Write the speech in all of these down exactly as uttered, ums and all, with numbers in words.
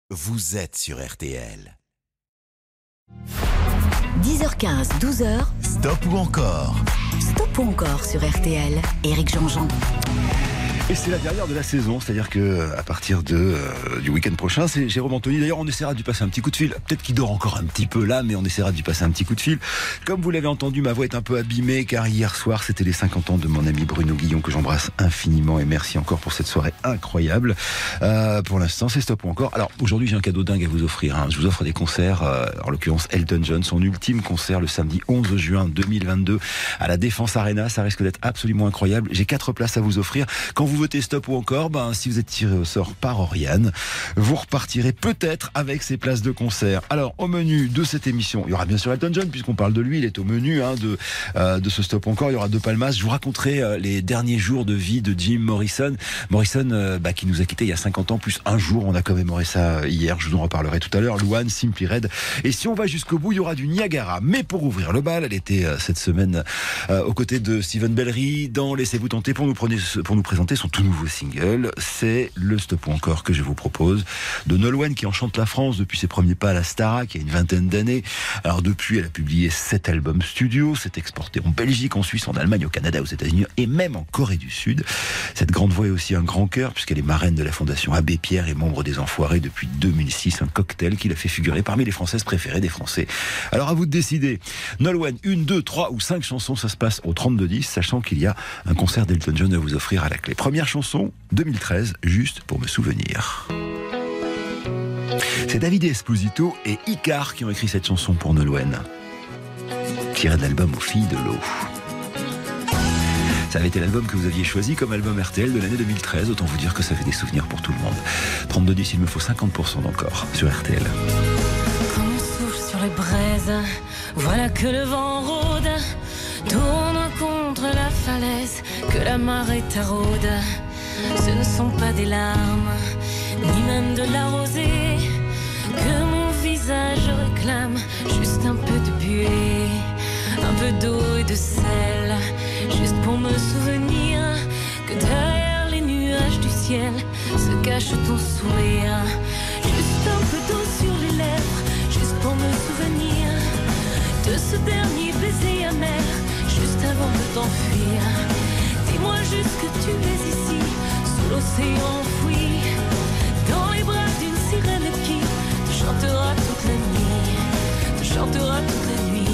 Vous êtes sur R T L. dix heures quinze, douze heures. Stop ou encore? Stop ou encore sur R T L. Éric Jean-Jean. Et c'est la dernière de la saison, c'est-à-dire que à partir de, euh, du week-end prochain, c'est Jérôme Anthony. D'ailleurs, on essaiera de lui passer un petit coup de fil. Peut-être qu'il dort encore un petit peu là, mais on essaiera de lui passer un petit coup de fil. Comme vous l'avez entendu, ma voix est un peu abîmée, car hier soir, c'était les cinquante ans de mon ami Bruno Guillon, que j'embrasse infiniment, et merci encore pour cette soirée incroyable. Euh, pour l'instant, c'est stop ou encore. Alors, aujourd'hui, j'ai un cadeau dingue à vous offrir. Hein. Je vous offre des concerts, euh, en l'occurrence Elton John, son ultime concert le samedi onze juin deux mille vingt-deux à la Défense Arena. Ça risque d'être absolument incroyable. J'ai quatre places à vous offrir. Quand vous votez stop ou encore, Ben, si vous êtes tiré au sort par Oriane, vous repartirez peut-être avec ces places de concert. Alors, au menu de cette émission, il y aura bien sûr Elton John, puisqu'on parle de lui, il est au menu hein, de, euh, de ce stop encore. Il y aura deux palmas. Je vous raconterai euh, les derniers jours de vie de Jim Morrison. Morrison, euh, bah, qui nous a quittés il y a cinquante ans, plus un jour. On a commémoré ça hier. Je vous en reparlerai tout à l'heure. Luan, Simply Red. Et si on va jusqu'au bout, il y aura du Niagara. Mais pour ouvrir le bal, elle était euh, cette semaine euh, aux côtés de Steven Bellery dans Laissez-vous tenter pour nous, prenez, pour nous présenter son tout nouveau single. C'est le stop ou encore que je vous propose de Nolwenn, qui enchante la France depuis ses premiers pas à la Starac il y a une vingtaine d'années. Alors depuis, elle a publié sept albums studio, s'est exportée en Belgique, en Suisse, en Allemagne, au Canada, aux États-Unis et même en Corée du Sud. Cette grande voix est aussi un grand cœur, puisqu'elle est marraine de la Fondation Abbé Pierre et membre des Enfoirés depuis deux mille six, un cocktail qui l'a fait figurer parmi les Françaises préférées des Français. Alors à vous de décider. Nolwenn, une, deux, trois ou cinq chansons, ça se passe au trente-deux dix, sachant qu'il y a un concert d'Elton John à vous offrir à la clé. Première chanson, deux mille treize, juste pour me souvenir. C'est David Esposito et Icar qui ont écrit cette chanson pour Nolwenn, tirée de l'album Aux filles de l'eau. Ça avait été l'album que vous aviez choisi comme album R T L de l'année deux mille treize, autant vous dire que ça fait des souvenirs pour tout le monde. trente-deux dix, il me faut cinquante pour cent d'encore sur R T L. Quand on souffle sur les braises, voilà que le vent rôde, tourne contre la falaise, que la marée taraude. Ce ne sont pas des larmes, ni même de la rosée, que mon visage réclame, juste un peu de buée, un peu d'eau et de sel, juste pour me souvenir que derrière les nuages du ciel se cache ton sourire. Juste un peu d'eau sur les lèvres, juste pour me souvenir de ce dernier baiser amer, juste avant de t'enfuir. Dis-moi juste que tu es ici, sous l'océan enfoui, dans les bras d'une sirène qui te chantera toute la nuit, te chantera toute la nuit.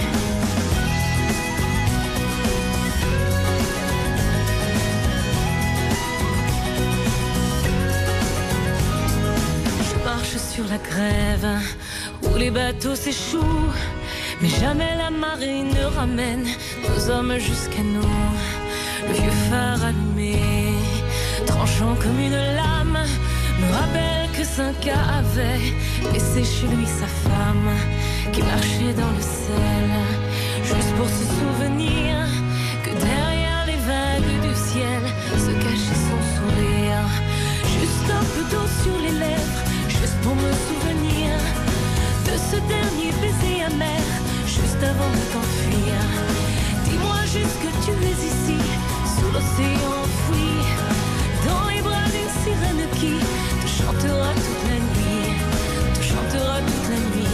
Je marche sur la grève où les bateaux s'échouent, mais jamais la marée ne ramène nos hommes jusqu'à nous. Le vieux phare allumé, tranchant comme une lame, me rappelle que Cinq-K avait laissé chez lui sa femme, qui marchait dans le sel, juste pour se souvenir que derrière les vagues du ciel se cachait son sourire. Juste un peu d'eau sur les lèvres, juste pour me souvenir de ce dernier baiser amer, juste avant de t'enfuir. Dis-moi juste que tu es ici, sous l'océan enfoui, dans les bras d'une sirène qui te chantera toute la nuit, te chantera toute la nuit.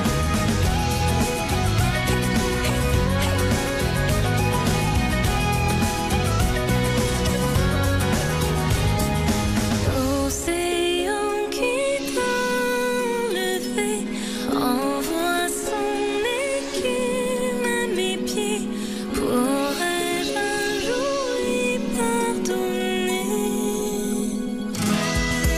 L'océan qui t'a levé envoie son écume à mes pieds. Pourrais-je un jour y pardonner?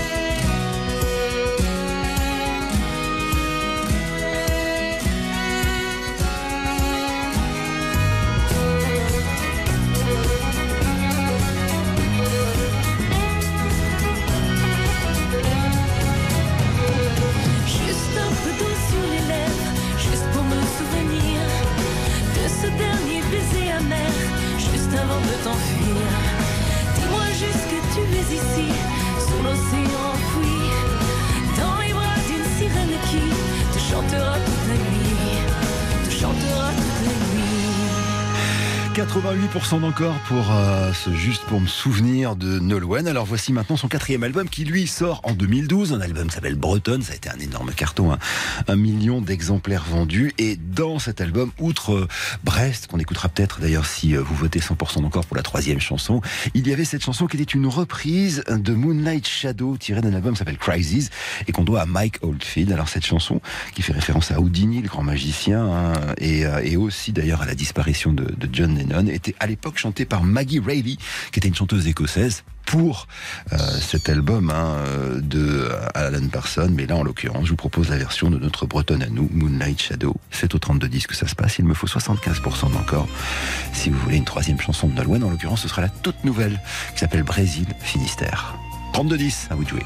quatre-vingt-huit pour cent d'encore pour euh, ce Juste pour me souvenir de Nolwenn. Alors voici maintenant son quatrième album qui lui sort en deux mille douze. Un album qui s'appelle Bretonne, ça a été un énorme carton, hein. un million d'exemplaires vendus. Et dans cet album, outre euh, Brest, qu'on écoutera peut-être d'ailleurs si euh, vous votez cent pour cent d'encore pour la troisième chanson, il y avait cette chanson qui était une reprise de Moonlight Shadow tirée d'un album qui s'appelle Crisis et qu'on doit à Mike Oldfield. Alors cette chanson qui fait référence à Houdini, le grand magicien, hein, et, euh, et aussi d'ailleurs à la disparition de, de John Lennon, était à l'époque chantée par Maggie Reilly, qui était une chanteuse écossaise, pour euh, cet album hein, de Alan Parsons. Mais là, en l'occurrence, je vous propose la version de notre bretonne à nous, Moonlight Shadow. C'est au trente-deux dix que ça se passe. Il me faut soixante-quinze pour cent d'encore. Si vous voulez une troisième chanson de Nolwenn, en l'occurrence, ce sera la toute nouvelle, qui s'appelle Brésil Finistère. trente-deux dix, à vous de jouer.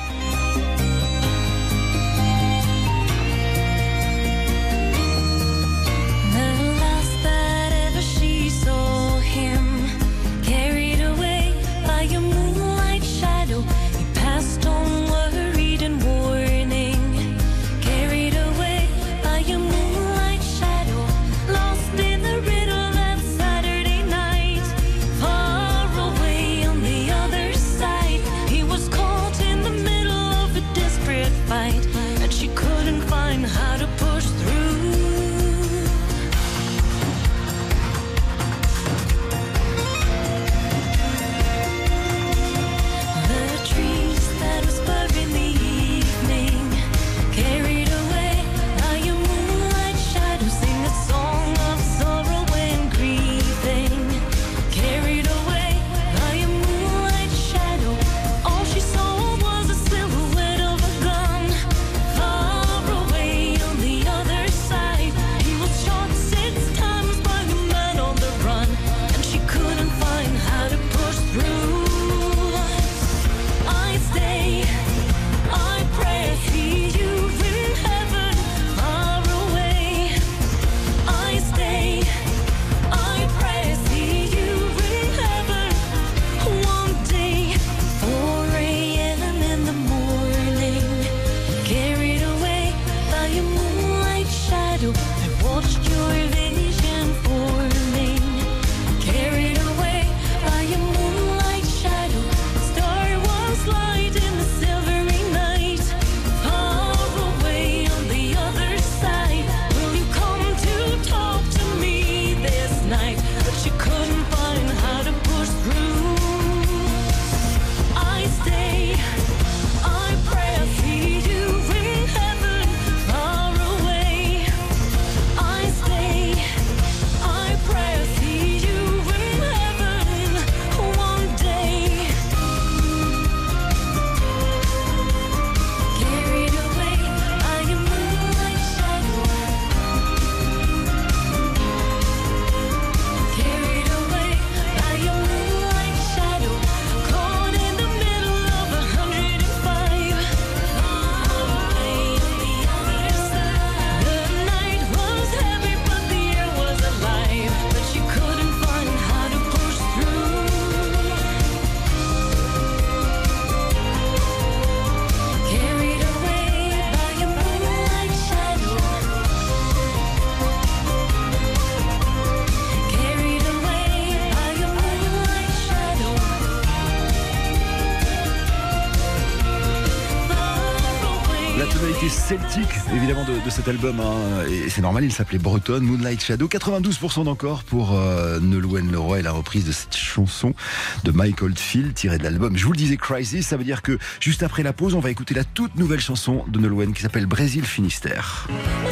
Celtique, évidemment, de, de cet album, hein. Et c'est normal, il s'appelait Bretonne, Moonlight Shadow. quatre-vingt-douze pour cent d'encore pour euh, Nolwenn Leroy et la reprise de cette chanson de Mike Oldfield tirée de l'album. Je vous le disais, Crisis, ça veut dire que juste après la pause, on va écouter la toute nouvelle chanson de Nolwenn qui s'appelle Brésil Finistère.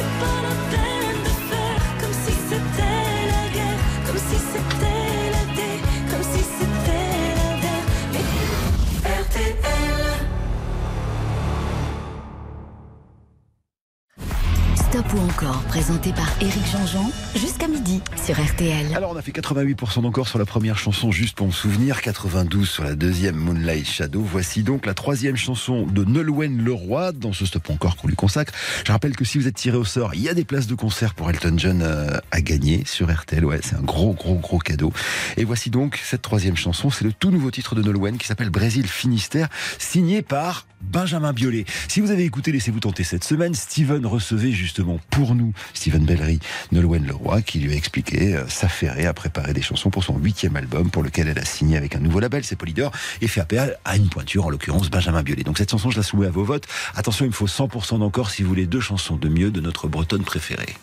Stop ou encore, présenté par Éric Jean-Jean, jusqu'à midi sur R T L. Alors on a fait quatre-vingt-huit pour cent d'encore sur la première chanson, Juste pour me souvenir, quatre-vingt-douze sur la deuxième, Moonlight Shadow. Voici donc la troisième chanson de Nolwenn Leroy dans ce Stop ou encore qu'on lui consacre. Je rappelle que si vous êtes tiré au sort, il y a des places de concert pour Elton John euh, à gagner sur R T L. Ouais, c'est un gros, gros, gros cadeau. Et voici donc cette troisième chanson, c'est le tout nouveau titre de Nolwenn qui s'appelle Brésil Finistère, signé par Benjamin Biolay. Si vous avez écouté Laissez-vous tenter cette semaine, Steven recevait justement justement pour nous Steven Bellery, Nolwenn Leroy, qui lui a expliqué euh, s'affairer à préparer des chansons pour son huitième album, pour lequel elle a signé avec un nouveau label, c'est Polydor, et fait appel à une pointure, en l'occurrence Benjamin Biolay. Donc cette chanson, je la soumets à vos votes. Attention, il me faut cent pour cent d'encore si vous voulez deux chansons de mieux de notre bretonne préférée.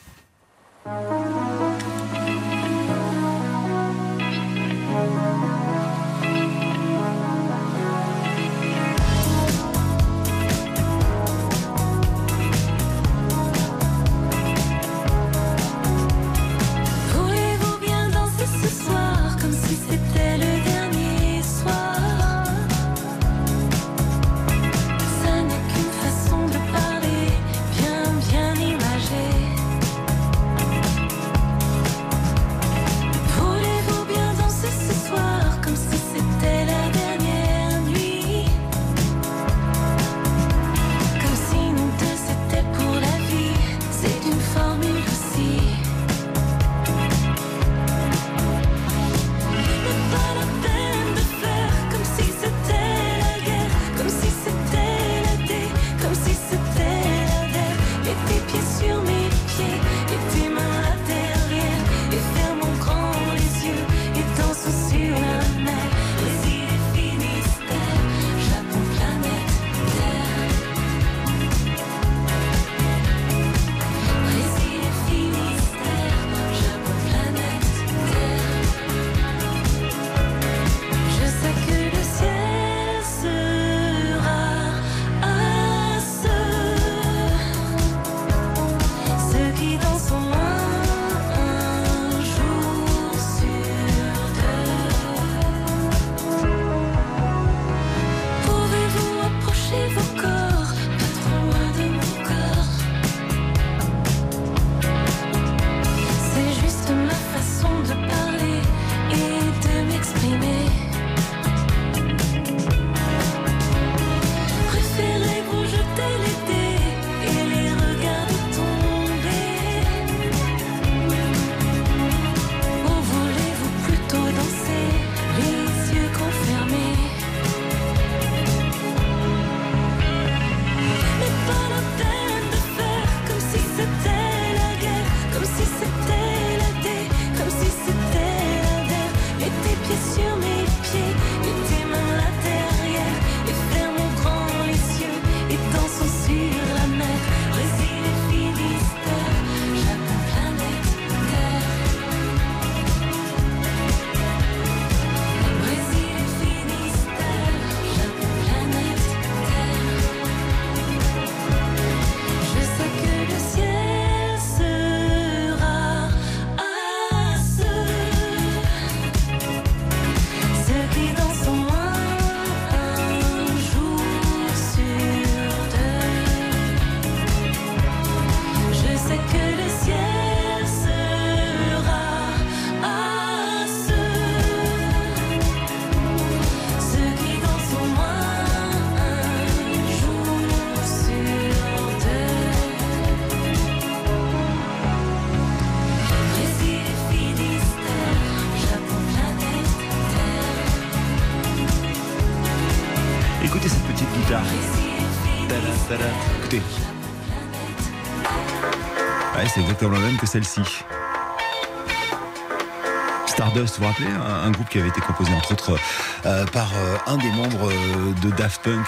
Écoutez cette petite guitare. Tada, tada. Écoutez. Ouais, c'est exactement la même que celle-ci. Stardust, vous vous rappelez, un, un groupe qui avait été composé entre autres euh, par euh, un des membres euh, de Daft Punk.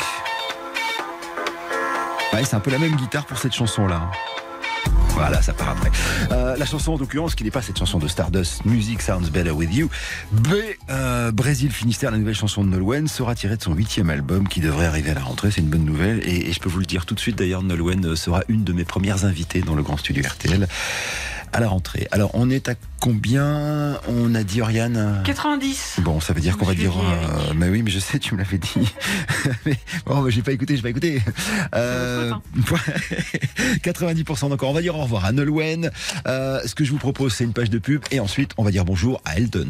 Ouais, c'est un peu la même guitare pour cette chanson-là. Voilà, ça part après. Euh, la chanson, en l'occurrence, qui n'est pas cette chanson de Stardust, Music Sounds Better With You, B, euh, Brésil Finistère, la nouvelle chanson de Nolwenn, sera tirée de son huitième album qui devrait arriver à la rentrée. C'est une bonne nouvelle. Et, et je peux vous le dire tout de suite, d'ailleurs, Nolwenn sera une de mes premières invitées dans le grand studio R T L à la rentrée. Alors, on est à combien? On a dit, Oriane quatre-vingt-dix. Bon, ça veut dire qu'on va dire... Euh, mais oui, mais je sais, tu me l'avais dit. mais bon, bah, j'ai pas écouté, j'ai pas écouté. Euh, quatre-vingt-dix pour cent encore. On va dire au revoir à Nolwenn. Euh, ce que je vous propose, c'est une page de pub. Et ensuite, on va dire bonjour à Elton.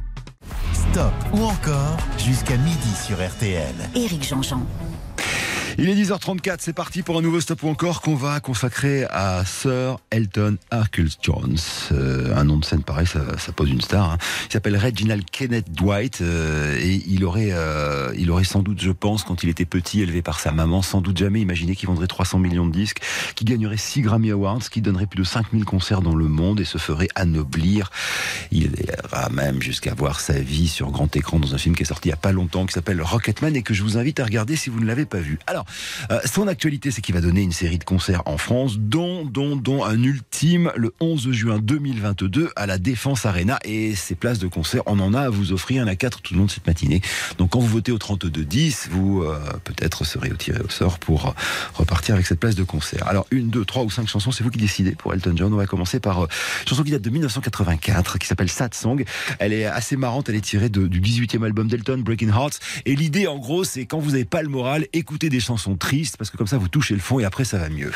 Stop ou encore jusqu'à midi sur R T L. Éric Jean-Jean. Il est dix heures trente-quatre, c'est parti pour un nouveau Stop ou Encore qu'on va consacrer à Sir Elton Harkles-Jones. Euh, un nom de scène pareil, ça, ça pose une star. Hein. Il s'appelle Reginald Kenneth Dwight euh, et il aurait, euh, il aurait sans doute, je pense, quand il était petit, élevé par sa maman, sans doute jamais imaginé qu'il vendrait trois cents millions de disques, qu'il gagnerait six Grammy Awards, qu'il donnerait plus de cinq mille concerts dans le monde et se ferait anoblir. Il ira même jusqu'à voir sa vie sur grand écran dans un film qui est sorti il n'y a pas longtemps, qui s'appelle Rocketman et que je vous invite à regarder si vous ne l'avez pas vu. Alors, euh, son actualité, c'est qu'il va donner une série de concerts en France, dont, dont, dont un ultime le onze juin deux mille vingt-deux à la Défense Arena. Et ces places de concert, on en a à vous offrir. Il y en a quatre tout au long de cette matinée. Donc, quand vous votez au trente-deux dix, vous euh, peut-être serez tiré au sort pour euh, repartir avec cette place de concert. Alors, une, deux, trois ou cinq chansons, c'est vous qui décidez pour Elton John. On va commencer par euh, une chanson qui date de mille neuf cent quatre-vingt-quatre, qui s'appelle Sad Song. Elle est assez marrante. Elle est tirée de, du dix-huitième album d'Elton, Breaking Hearts. Et l'idée, en gros, c'est quand vous n'avez pas le moral, écoutez des chansons tristes, parce que comme ça, vous touchez le fond et après, ça va mieux.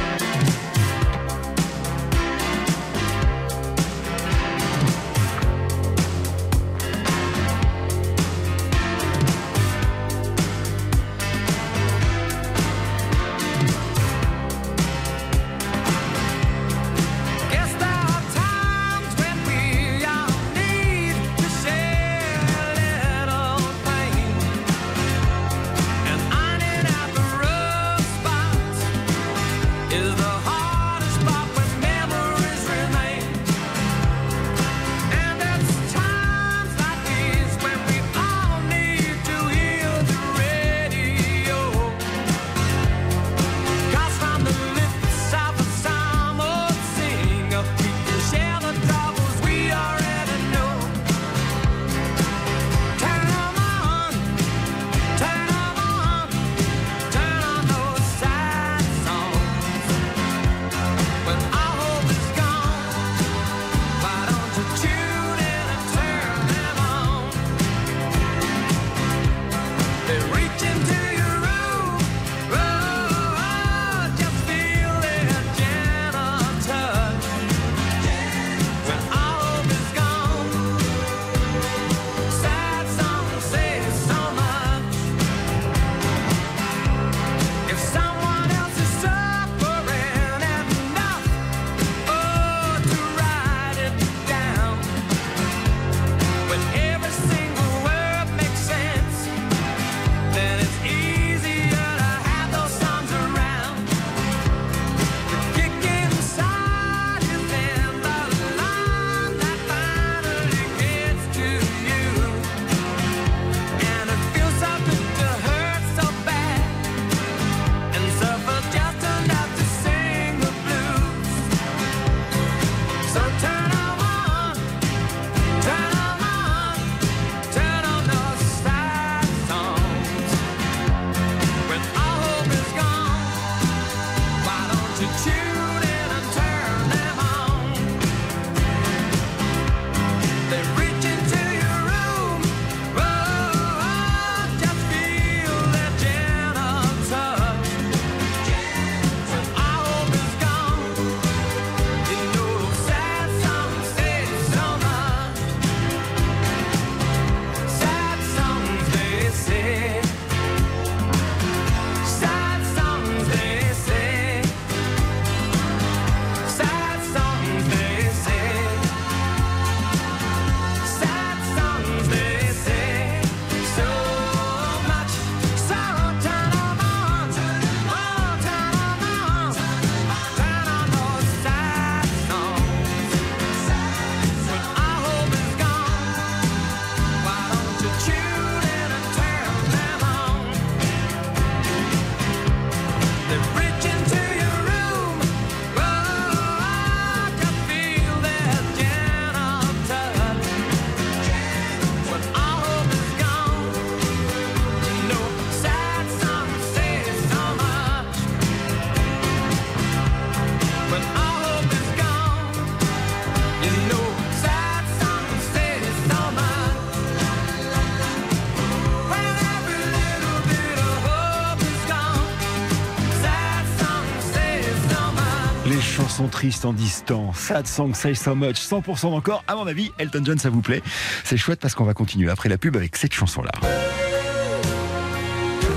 Les chansons tristes en distance, Sad Song Say So Much, cent pour cent encore. À mon avis, Elton John, ça vous plaît. C'est chouette parce qu'on va continuer après la pub avec cette chanson-là.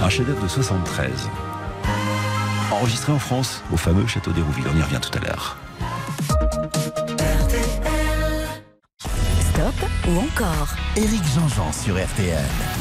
Un chef-d'œuvre de soixante-treize. Enregistré en France, au fameux Château d'Hérouville. On y revient tout à l'heure. Stop ou encore Éric Jean-Jean sur R T L.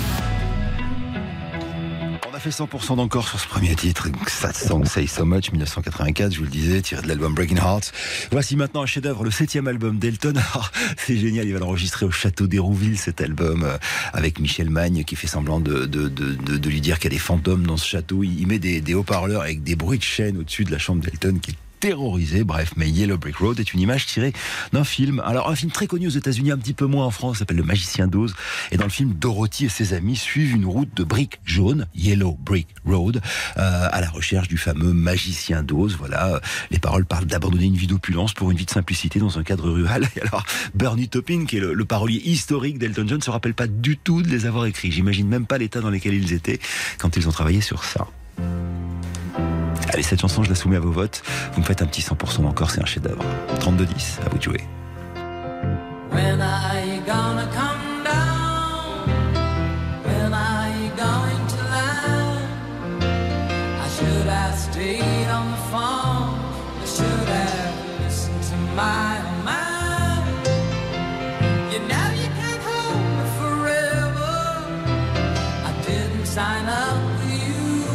On a fait cent pour cent d'encore sur ce premier titre, Sad Song Say So Much, dix-neuf cent quatre-vingt-quatre, je vous le disais, tiré de l'album Breaking Hearts. Voici maintenant un chef-d'œuvre, le septième album d'Elton. Ah, c'est génial, il va l'enregistrer au Château d'Hérouville, cet album, euh, avec Michel Magne qui fait semblant de, de, de, de, de lui dire qu'il y a des fantômes dans ce château. Il, il met des, des haut-parleurs avec des bruits de chaîne au-dessus de la chambre d'Elton qui terrorisé. Bref, mais Yellow Brick Road est une image tirée d'un film. Alors, un film très connu aux États-Unis, un petit peu moins en France, s'appelle Le Magicien d'Oz. Et dans le film, Dorothy et ses amis suivent une route de briques jaunes, Yellow Brick Road, euh, à la recherche du fameux Magicien d'Oz. Voilà, les paroles parlent d'abandonner une vie d'opulence pour une vie de simplicité dans un cadre rural. Et alors, Bernie Taupin, qui est le, le parolier historique d'Elton John, se rappelle pas du tout de les avoir écrits. J'imagine même pas l'état dans lequel ils étaient quand ils ont travaillé sur ça. Allez, cette chanson, je la soumets à vos votes. Vous me faites un petit cent pour cent encore, c'est un chef-d'œuvre. trente-deux dix, à vous de jouer. When are you gonna come down? When are you going to land? I should have stayed on the phone. I should have listened to my own mind. You know you can't hold me forever. I didn't sign up with you.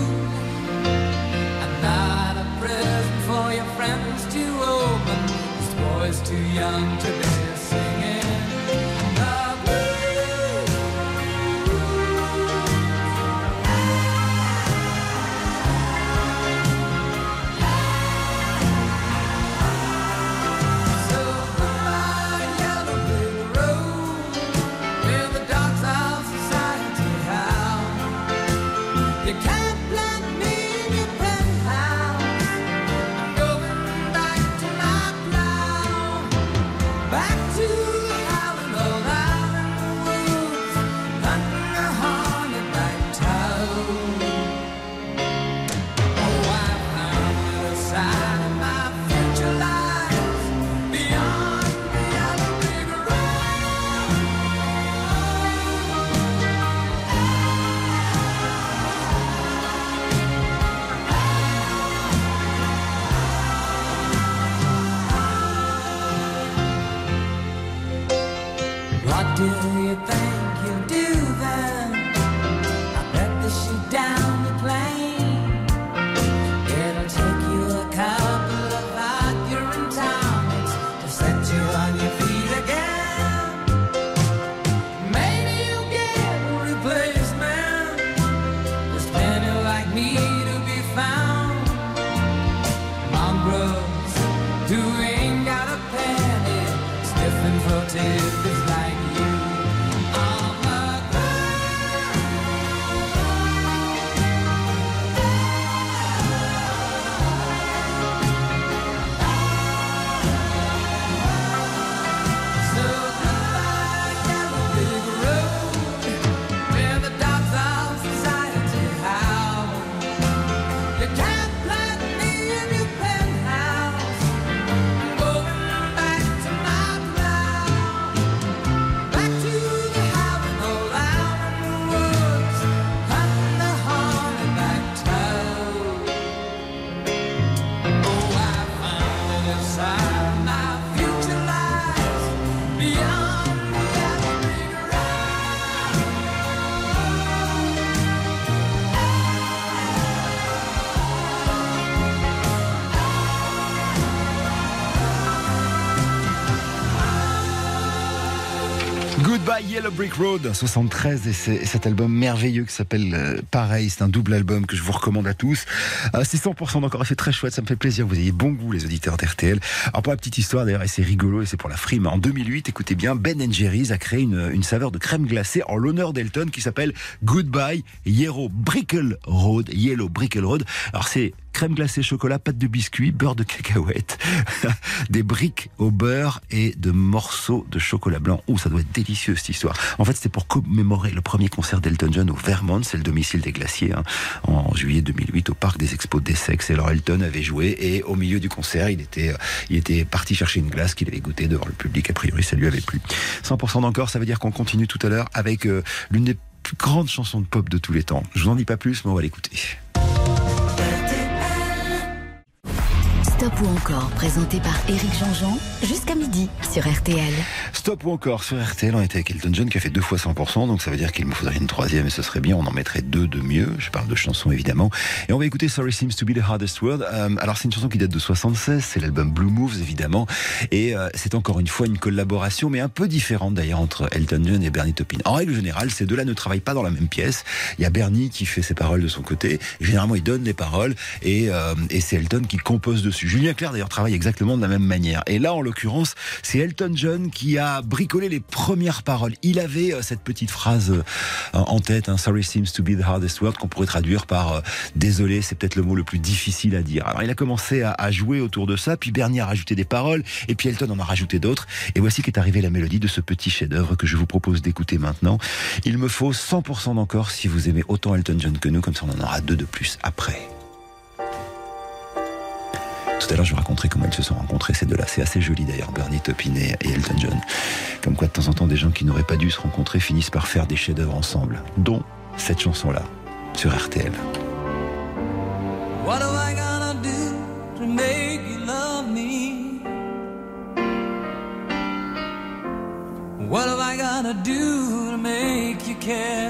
Boys too young to be singing the blues. So goodbye, Yellow Brick Road, where the dogs of society howl. You can't plant me in your penthouse. I'm going back to my back to the howling old island woods, hunting a hornet-back toad. Oh, I found the side of my future lies beyond the Yellow Brick Road. What do you think you'll do then? I bet they shoot down the plane. It'll take you a couple of arguing times to set you on your feet again. Maybe you'll get a replacement. There's plenty like me to be found. Mongrels who ain't got a penny, sniffing for tidbits like Goodbye Yellow Brick Road, soixante-treize, et c'est cet album merveilleux qui s'appelle euh, pareil, c'est un double album que je vous recommande à tous. Euh, c'est cent pour cent d'encore, c'est très chouette, ça me fait plaisir, vous ayez bon goût les auditeurs d'R T L. Alors pour la petite histoire d'ailleurs, et c'est rigolo et c'est pour la frime, en deux mille huit, écoutez bien, Ben and Jerry's a créé une, une saveur de crème glacée en l'honneur d'Elton qui s'appelle Goodbye Yellow Brick Road. Yellow Brick Road. Alors c'est crème glacée chocolat, pâte de biscuit, beurre de cacahuète, des briques au beurre et de morceaux de chocolat blanc. Oh, ça doit être délicieux cette histoire. En fait, c'était pour commémorer le premier concert d'Elton John au Vermont, c'est le domicile des glaciers, hein, en juillet deux mille huit au parc des Expos d'Essex. Et alors Elton avait joué et au milieu du concert, il était, il était parti chercher une glace qu'il avait goûtée devant le public. A priori, ça lui avait plu. cent pour cent d'encore, ça veut dire qu'on continue tout à l'heure avec euh, l'une des plus grande chanson de pop de tous les temps. Je vous en dis pas plus, mais on va l'écouter. Stop ou encore, présenté par Éric Jean-Jean, jusqu'à midi sur R T L. Stop ou encore sur R T L, on était avec Elton John qui a fait deux fois cent pour cent, donc ça veut dire qu'il me faudrait une troisième et ce serait bien, on en mettrait deux de mieux. Je parle de chansons évidemment. Et on va écouter Sorry Seems to be the Hardest Word. Euh, alors c'est une chanson qui date de soixante-seize, c'est l'album Blue Moves évidemment, et euh, c'est encore une fois une collaboration, mais un peu différente d'ailleurs entre Elton John et Bernie Taupin. En règle générale, ces deux-là ne travaillent pas dans la même pièce. Il y a Bernie qui fait ses paroles de son côté, et généralement il donne les paroles, et, euh, et c'est Elton qui compose dessus. Julien Clerc d'ailleurs travaille exactement de la même manière. Et là, en l'occurrence, c'est Elton John qui a bricolé les premières paroles. Il avait euh, cette petite phrase euh, en tête, hein, Sorry seems to be the hardest word, qu'on pourrait traduire par euh, désolé, c'est peut-être le mot le plus difficile à dire. Alors il a commencé à, à jouer autour de ça, puis Bernie a rajouté des paroles, et puis Elton en a rajouté d'autres. Et voici qu'est arrivée la mélodie de ce petit chef-d'œuvre que je vous propose d'écouter maintenant. Il me faut cent pour cent d'encore si vous aimez autant Elton John que nous, comme ça on en aura deux de plus après. Tout à l'heure, je vous raconterai comment ils se sont rencontrés, ces deux-là. C'est assez joli d'ailleurs, Bernie Taupin et, et Elton John. Comme quoi, de temps en temps, des gens qui n'auraient pas dû se rencontrer finissent par faire des chefs-d'œuvre ensemble, dont cette chanson-là, sur R T L. What am I gonna do to make you love me? What am I gonna do to make you care?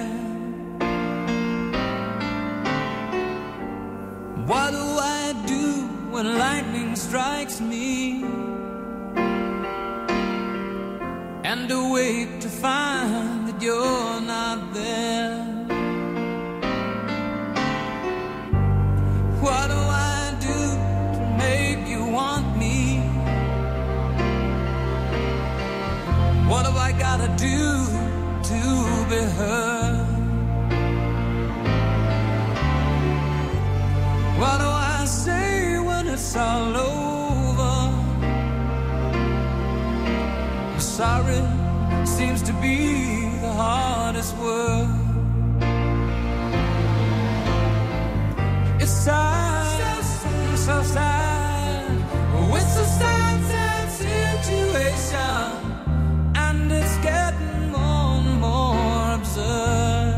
What do I do when lightning strikes me and awake to find that you're not there? What do I do to make you want me? What have I gotta do to be heard? What do I say when it's all over? Sorry seems to be the hardest word. It's sad, so sad. It's a sad, sad situation, and it's getting more and more absurd.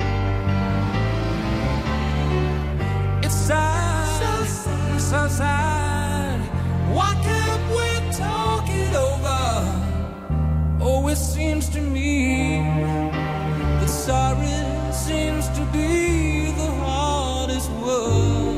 It's sad, so sad. Why can't we talk it over? Oh, it seems to me that sorry seems to be the hardest word.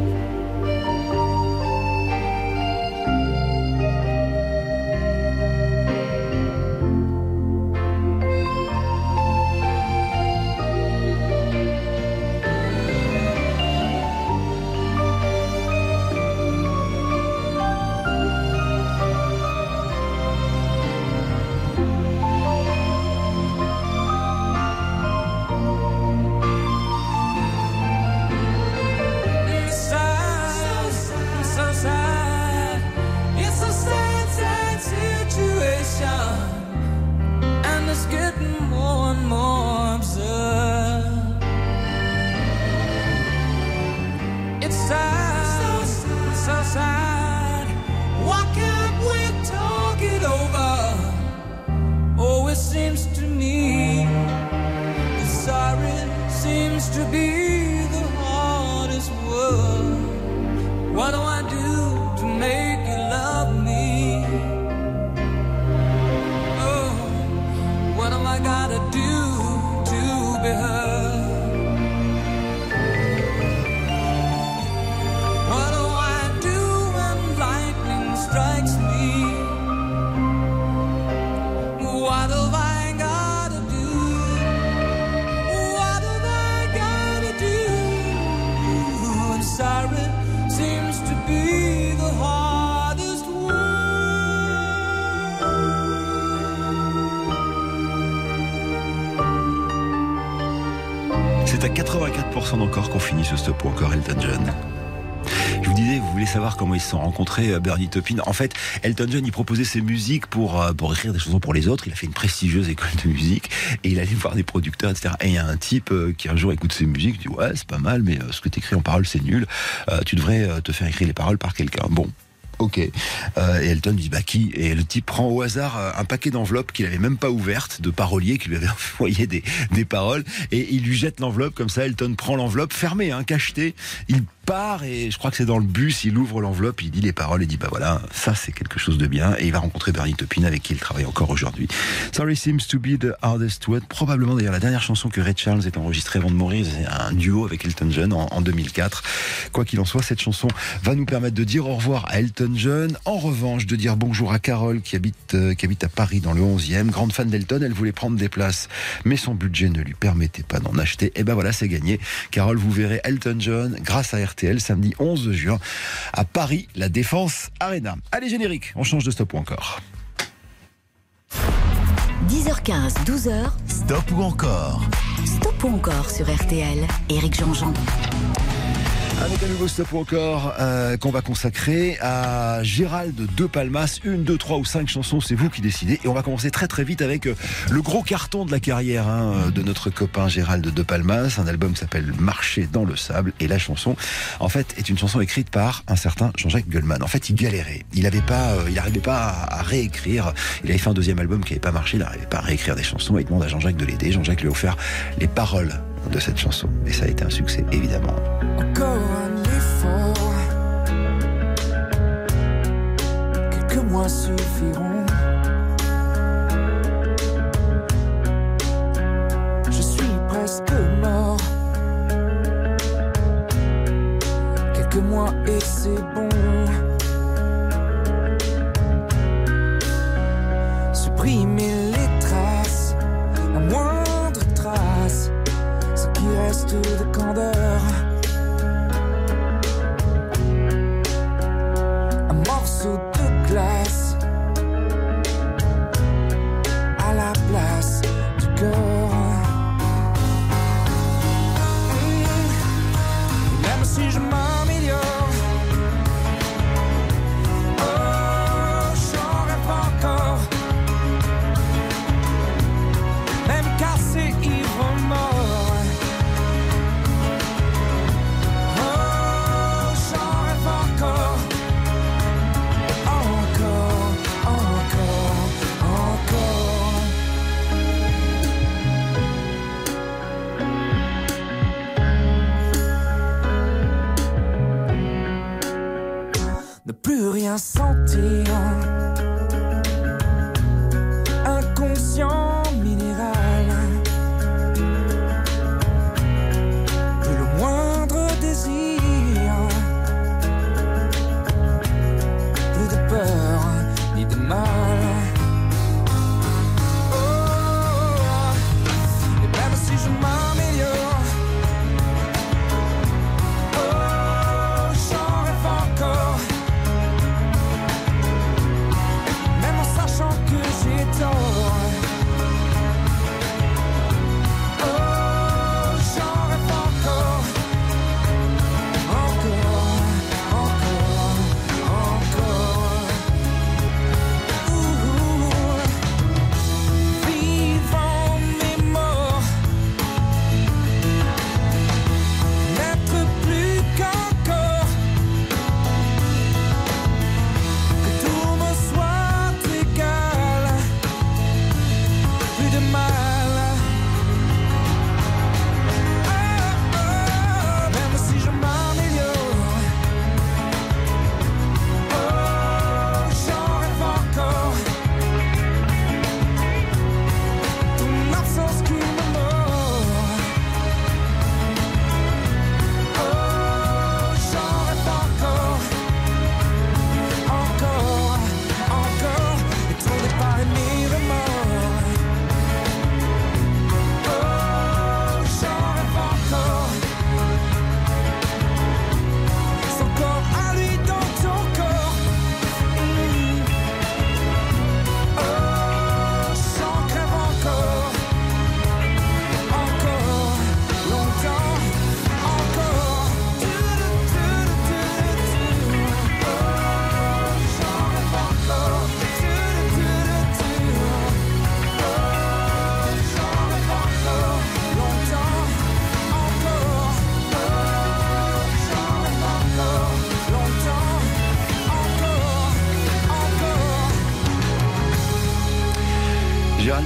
C'est à quatre-vingt-quatre pour cent encore qu'on finit ce stop ou encore Elton John. Je vous disais, vous voulez savoir comment ils se sont rencontrés, Bernie Taupin. En fait, Elton John, il proposait ses musiques pour, pour écrire des chansons pour les autres. Il a fait une prestigieuse école de musique et il allait voir des producteurs, et cetera. Et il y a un type qui un jour écoute ses musiques, dit ouais, c'est pas mal, mais ce que t'écris en paroles, c'est nul. Euh, tu devrais te faire écrire les paroles par quelqu'un. Bon. Ok. Euh, et Elton dit bah qui ? Et le type prend au hasard euh, un paquet d'enveloppes qu'il avait même pas ouvertes, de paroliers qui lui avaient envoyé des, des paroles, et il lui jette l'enveloppe comme ça. Elton prend l'enveloppe fermée, hein, cachetée. Il part et je crois que c'est dans le bus, il ouvre l'enveloppe, il dit les paroles et dit bah voilà, ça c'est quelque chose de bien. Et il va rencontrer Bernie Taupin avec qui il travaille encore aujourd'hui. Sorry seems to be the hardest word. Probablement d'ailleurs la dernière chanson que Ray Charles ait enregistrée avant de mourir. C'est un duo avec Elton John en, en deux mille quatre. Quoi qu'il en soit, cette chanson va nous permettre de dire au revoir à Elton John. En revanche, de dire bonjour à Carole qui habite, euh, qui habite à Paris dans le onzième. Grande fan d'Elton, elle voulait prendre des places, mais son budget ne lui permettait pas d'en acheter. Et ben voilà, c'est gagné. Carole, vous verrez Elton John grâce à R T L samedi onze juin à Paris, la Défense Arena. Allez, générique, on change de stop ou encore. dix heures quinze, douze heures. Stop ou encore. Stop ou encore sur R T L. Éric Jean-Jean. Avec un nouveau stop ou encore euh, qu'on va consacrer à Gérald de Palmas. Une, deux, trois ou cinq chansons, c'est vous qui décidez. Et on va commencer très très vite avec euh, le gros carton de la carrière hein, de notre copain Gérald de Palmas. Un album s'appelle Marcher dans le sable. Et la chanson, en fait, est une chanson écrite par un certain Jean-Jacques Goldman. En fait, il galérait. Il n'avait pas, euh, il n'arrivait pas à, à réécrire. Il avait fait un deuxième album qui n'avait pas marché. Il n'arrivait pas à réécrire des chansons. Il demande à Jean-Jacques de l'aider. Jean-Jacques lui a offert les paroles de cette chanson. Et ça a été un succès, évidemment. Encore un effort, quelques mois suffiront. Je suis presque mort, quelques mois et c'est bon. Supprimer les traces, la moindre trace, ce qui reste de candeur. De glace à la place du cœur. Mmh. Même si je m'améliore, oh, j'en rêve encore. Même cassé, ivre, mort. Oh, j'en rêve encore. Ne plus rien sentir, inconscient minéral, plus le moindre désir, plus de peur ni de mal. Oh, et même si je m'améliore, oh, j'en rêve encore.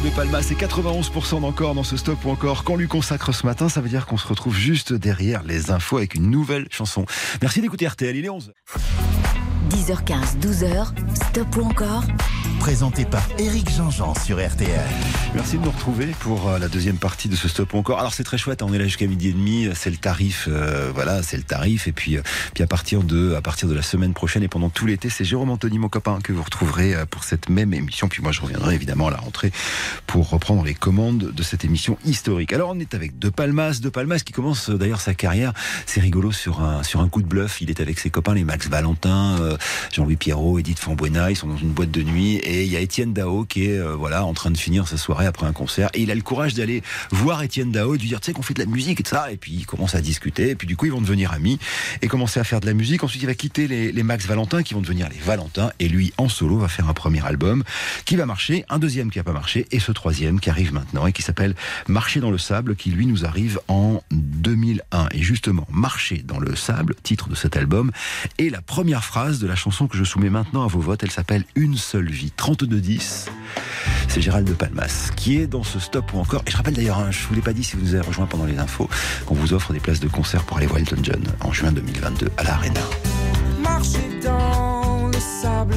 de Palmas et quatre-vingt-onze pour cent d'encore dans ce stop ou encore qu'on lui consacre ce matin. Ça veut dire qu'on se retrouve juste derrière les infos avec une nouvelle chanson. Merci d'écouter R T L, il est onze heures. dix heures quinze, douze heures, stop ou encore Présenté par Éric Jean-Jean sur R T L. Merci de nous retrouver pour la deuxième partie de ce stop ou encore. Alors c'est très chouette, on est là jusqu'à midi et demi, c'est le tarif, euh, voilà, c'est le tarif. Et puis, euh, puis à partir de, à partir de la semaine prochaine et pendant tout l'été, c'est Jérôme Anthony, mon copain, que vous retrouverez pour cette même émission. Puis moi, je reviendrai évidemment à la rentrée pour reprendre les commandes de cette émission historique. Alors on est avec De Palmas, De Palmas qui commence d'ailleurs sa carrière. C'est rigolo sur un sur un coup de bluff. Il est avec ses copains, les Max Valentin, euh, Jean-Louis Pierrot, Edith Fambuena. Ils sont dans une boîte de nuit. Et il y a Étienne Dao qui est euh, voilà en train de finir sa soirée après un concert. Et il a le courage d'aller voir Étienne Dao et de lui dire, tu sais qu'on fait de la musique et tout ça. Et puis il commence à discuter. Et puis du coup, ils vont devenir amis et commencer à faire de la musique. Ensuite, il va quitter les, les Max Valentin qui vont devenir les Valentins. Et lui, en solo, va faire un premier album qui va marcher, un deuxième qui n'a pas marché et ce troisième qui arrive maintenant et qui s'appelle Marcher dans le sable, qui lui nous arrive en deux mille un. Et justement, Marcher dans le sable, titre de cet album, est la première phrase de la chanson que je soumets maintenant à vos votes. Elle s'appelle Une seule vie. trente-deux dix. C'est Gérald De Palmas qui est dans ce stop ou encore. Et je rappelle d'ailleurs, hein, je ne vous l'ai pas dit si vous nous avez rejoint pendant les infos, qu'on vous offre des places de concert pour aller voir Elton John en juin deux mille vingt-deux à l'Arena. Marcher dans le sable,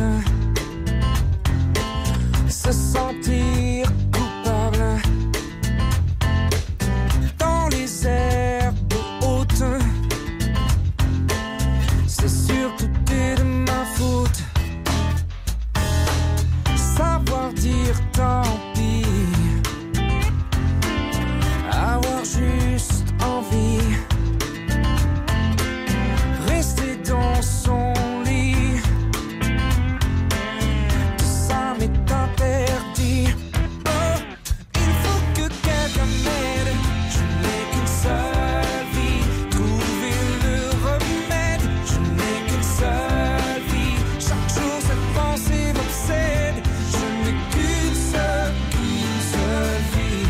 se sentir coupable dans les herbes hautes, c'est sûr tout est de ma faute. Savoir dire tant pis, avoir juste envie, rester dans son lit, tout ça m'est interdit. Oh, il faut que quelqu'un m'aide, je n'ai qu'une seule vie, trouver le remède, je n'ai qu'une seule vie, chaque jour cette pensée m'obsède, je n'ai qu'une seule, qu'une seule vie.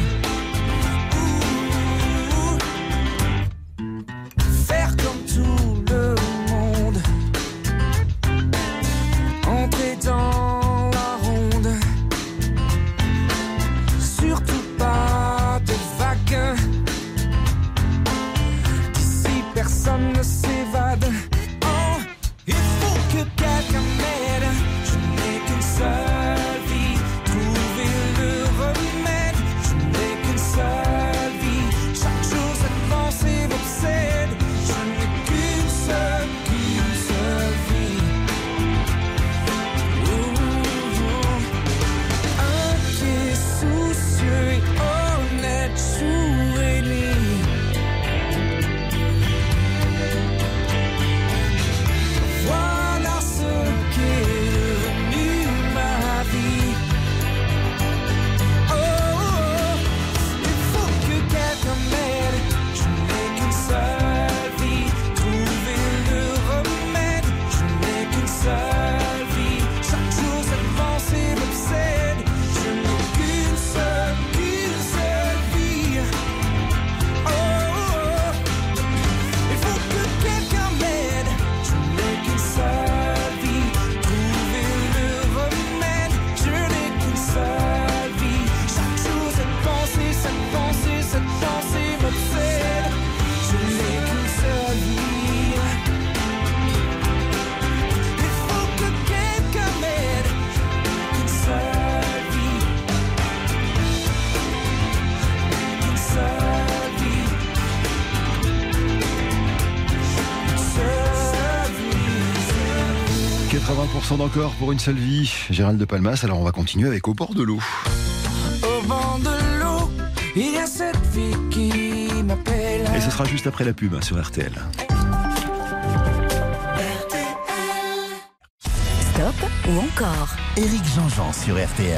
Ouh. Faire comme tout le monde, entrer dans la ronde, surtout pas de vagues, d'ici personne ne s'évade. Oh, il faut que quelqu'un m'aide, je n'ai qu'une seule vie, trouver le remède, je n'ai qu'une seule vie, chaque jour cette pensée m'obsède, je n'ai qu'une seule, qu'une seule vie. Ouh, inquiet, soucieux et honnête, jour et nuit. Voilà ce qu'est devenu ma vie. Oh, oh, oh, il faut que quelqu'un m'aide, je n'ai qu'une seule vie, trouver le remède, je n'ai qu'une seule vie, chaque jour cette pensée m'obsède, je n'ai qu'une seule, qu'une seule vie. Oh, oh, oh, il faut que quelqu'un m'aide, je n'ai qu'une seule vie, trouver le remède, je n'ai qu'une seule vie, chaque jour cette pensée, cette pensée, cette pensée m'obsède, je n'ai qu'une seule vie. Il faut que quelqu'un m'aide, une seule vie, une seule vie, une seule vie. quatre-vingts pour cent d'encore pour Une seule vie. Gérald De Palmas. Alors on va continuer avec Au bord de l'eau. Au bord de l'eau, il y a cette fille qui m'appelle. Et ce sera juste après la pub hein, sur R T L. Stop ou encore Éric Jean-Jean sur R T L.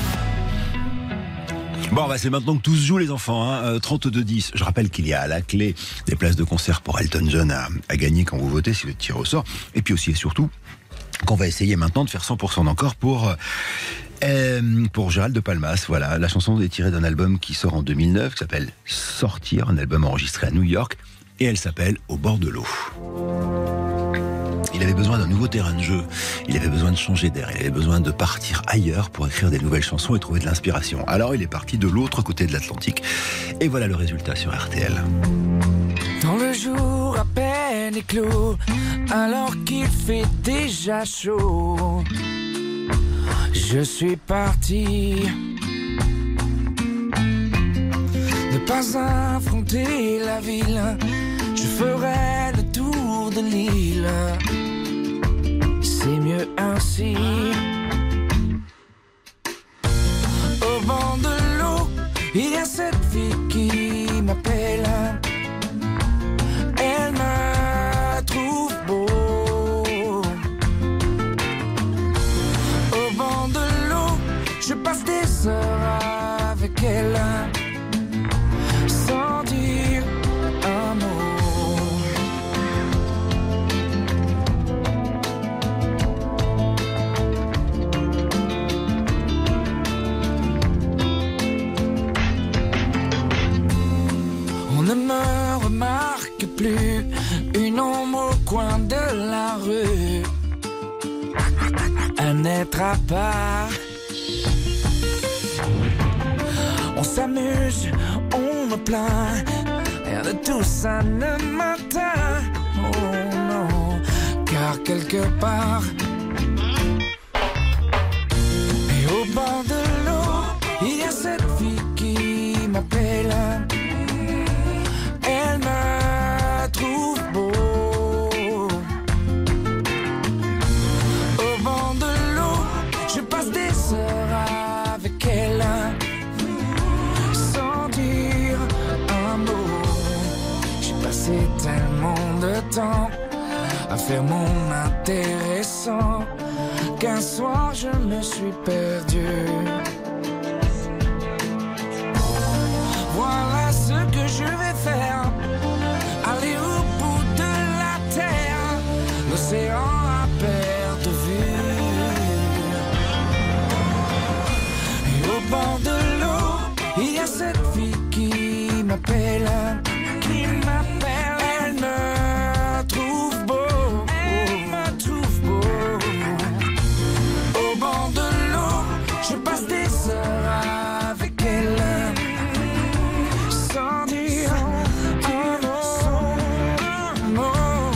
Bon, bah c'est maintenant que tout se joue les enfants, hein. euh, trente-deux dix. Je rappelle qu'il y a à la clé des places de concert pour Elton John à, à gagner quand vous votez si vous êtes tiré au sort. Et puis aussi et surtout qu'on va essayer maintenant de faire cent pour cent d'encore pour... Euh, pour Gérald De Palmas, voilà. La chanson est tirée d'un album qui sort en deux mille neuf, qui s'appelle Sortir, un album enregistré à New York, et elle s'appelle Au bord de l'eau. Il avait besoin d'un nouveau terrain de jeu. Il avait besoin de changer d'air. Il avait besoin de partir ailleurs pour écrire des nouvelles chansons et trouver de l'inspiration. Alors il est parti de l'autre côté de l'Atlantique. Et voilà le résultat sur R T L. Dans le jour à peine éclos, alors qu'il fait déjà chaud, je suis parti. Ne pas affronter la ville, je ferai le tour de l'île. C'est mieux ainsi. Au bord de l'eau, il y a cette fille qui m'appelle. Elle me trouve beau. Au bord de l'eau, je passe des heures avec elle, sans dire un mot. On ne me remarque plus, une ombre au coin de la rue, un être à part. On s'amuse, on me plaint, rien de tout ça ne m'atteint. Oh non, car quelque part, et au bord de l'eau, il y a cette fille qui m'appelle. Elle me trouve beau. Au bord de l'eau, je passe des heures avec elle, sans dire un mot. J'ai passé tellement de temps à faire mon intéressant qu'un soir je me suis perdu. Voilà ce que je vais faire, aller au bout de la terre, l'océan à perte de vue. Et au bord de l'eau, il y a cette fille qui m'appelle, qui m'appelle. Elle me trouve beau, elle me trouve beau. Au bord de l'eau, je passe des heures avec elle, sans dire un mot, un mot,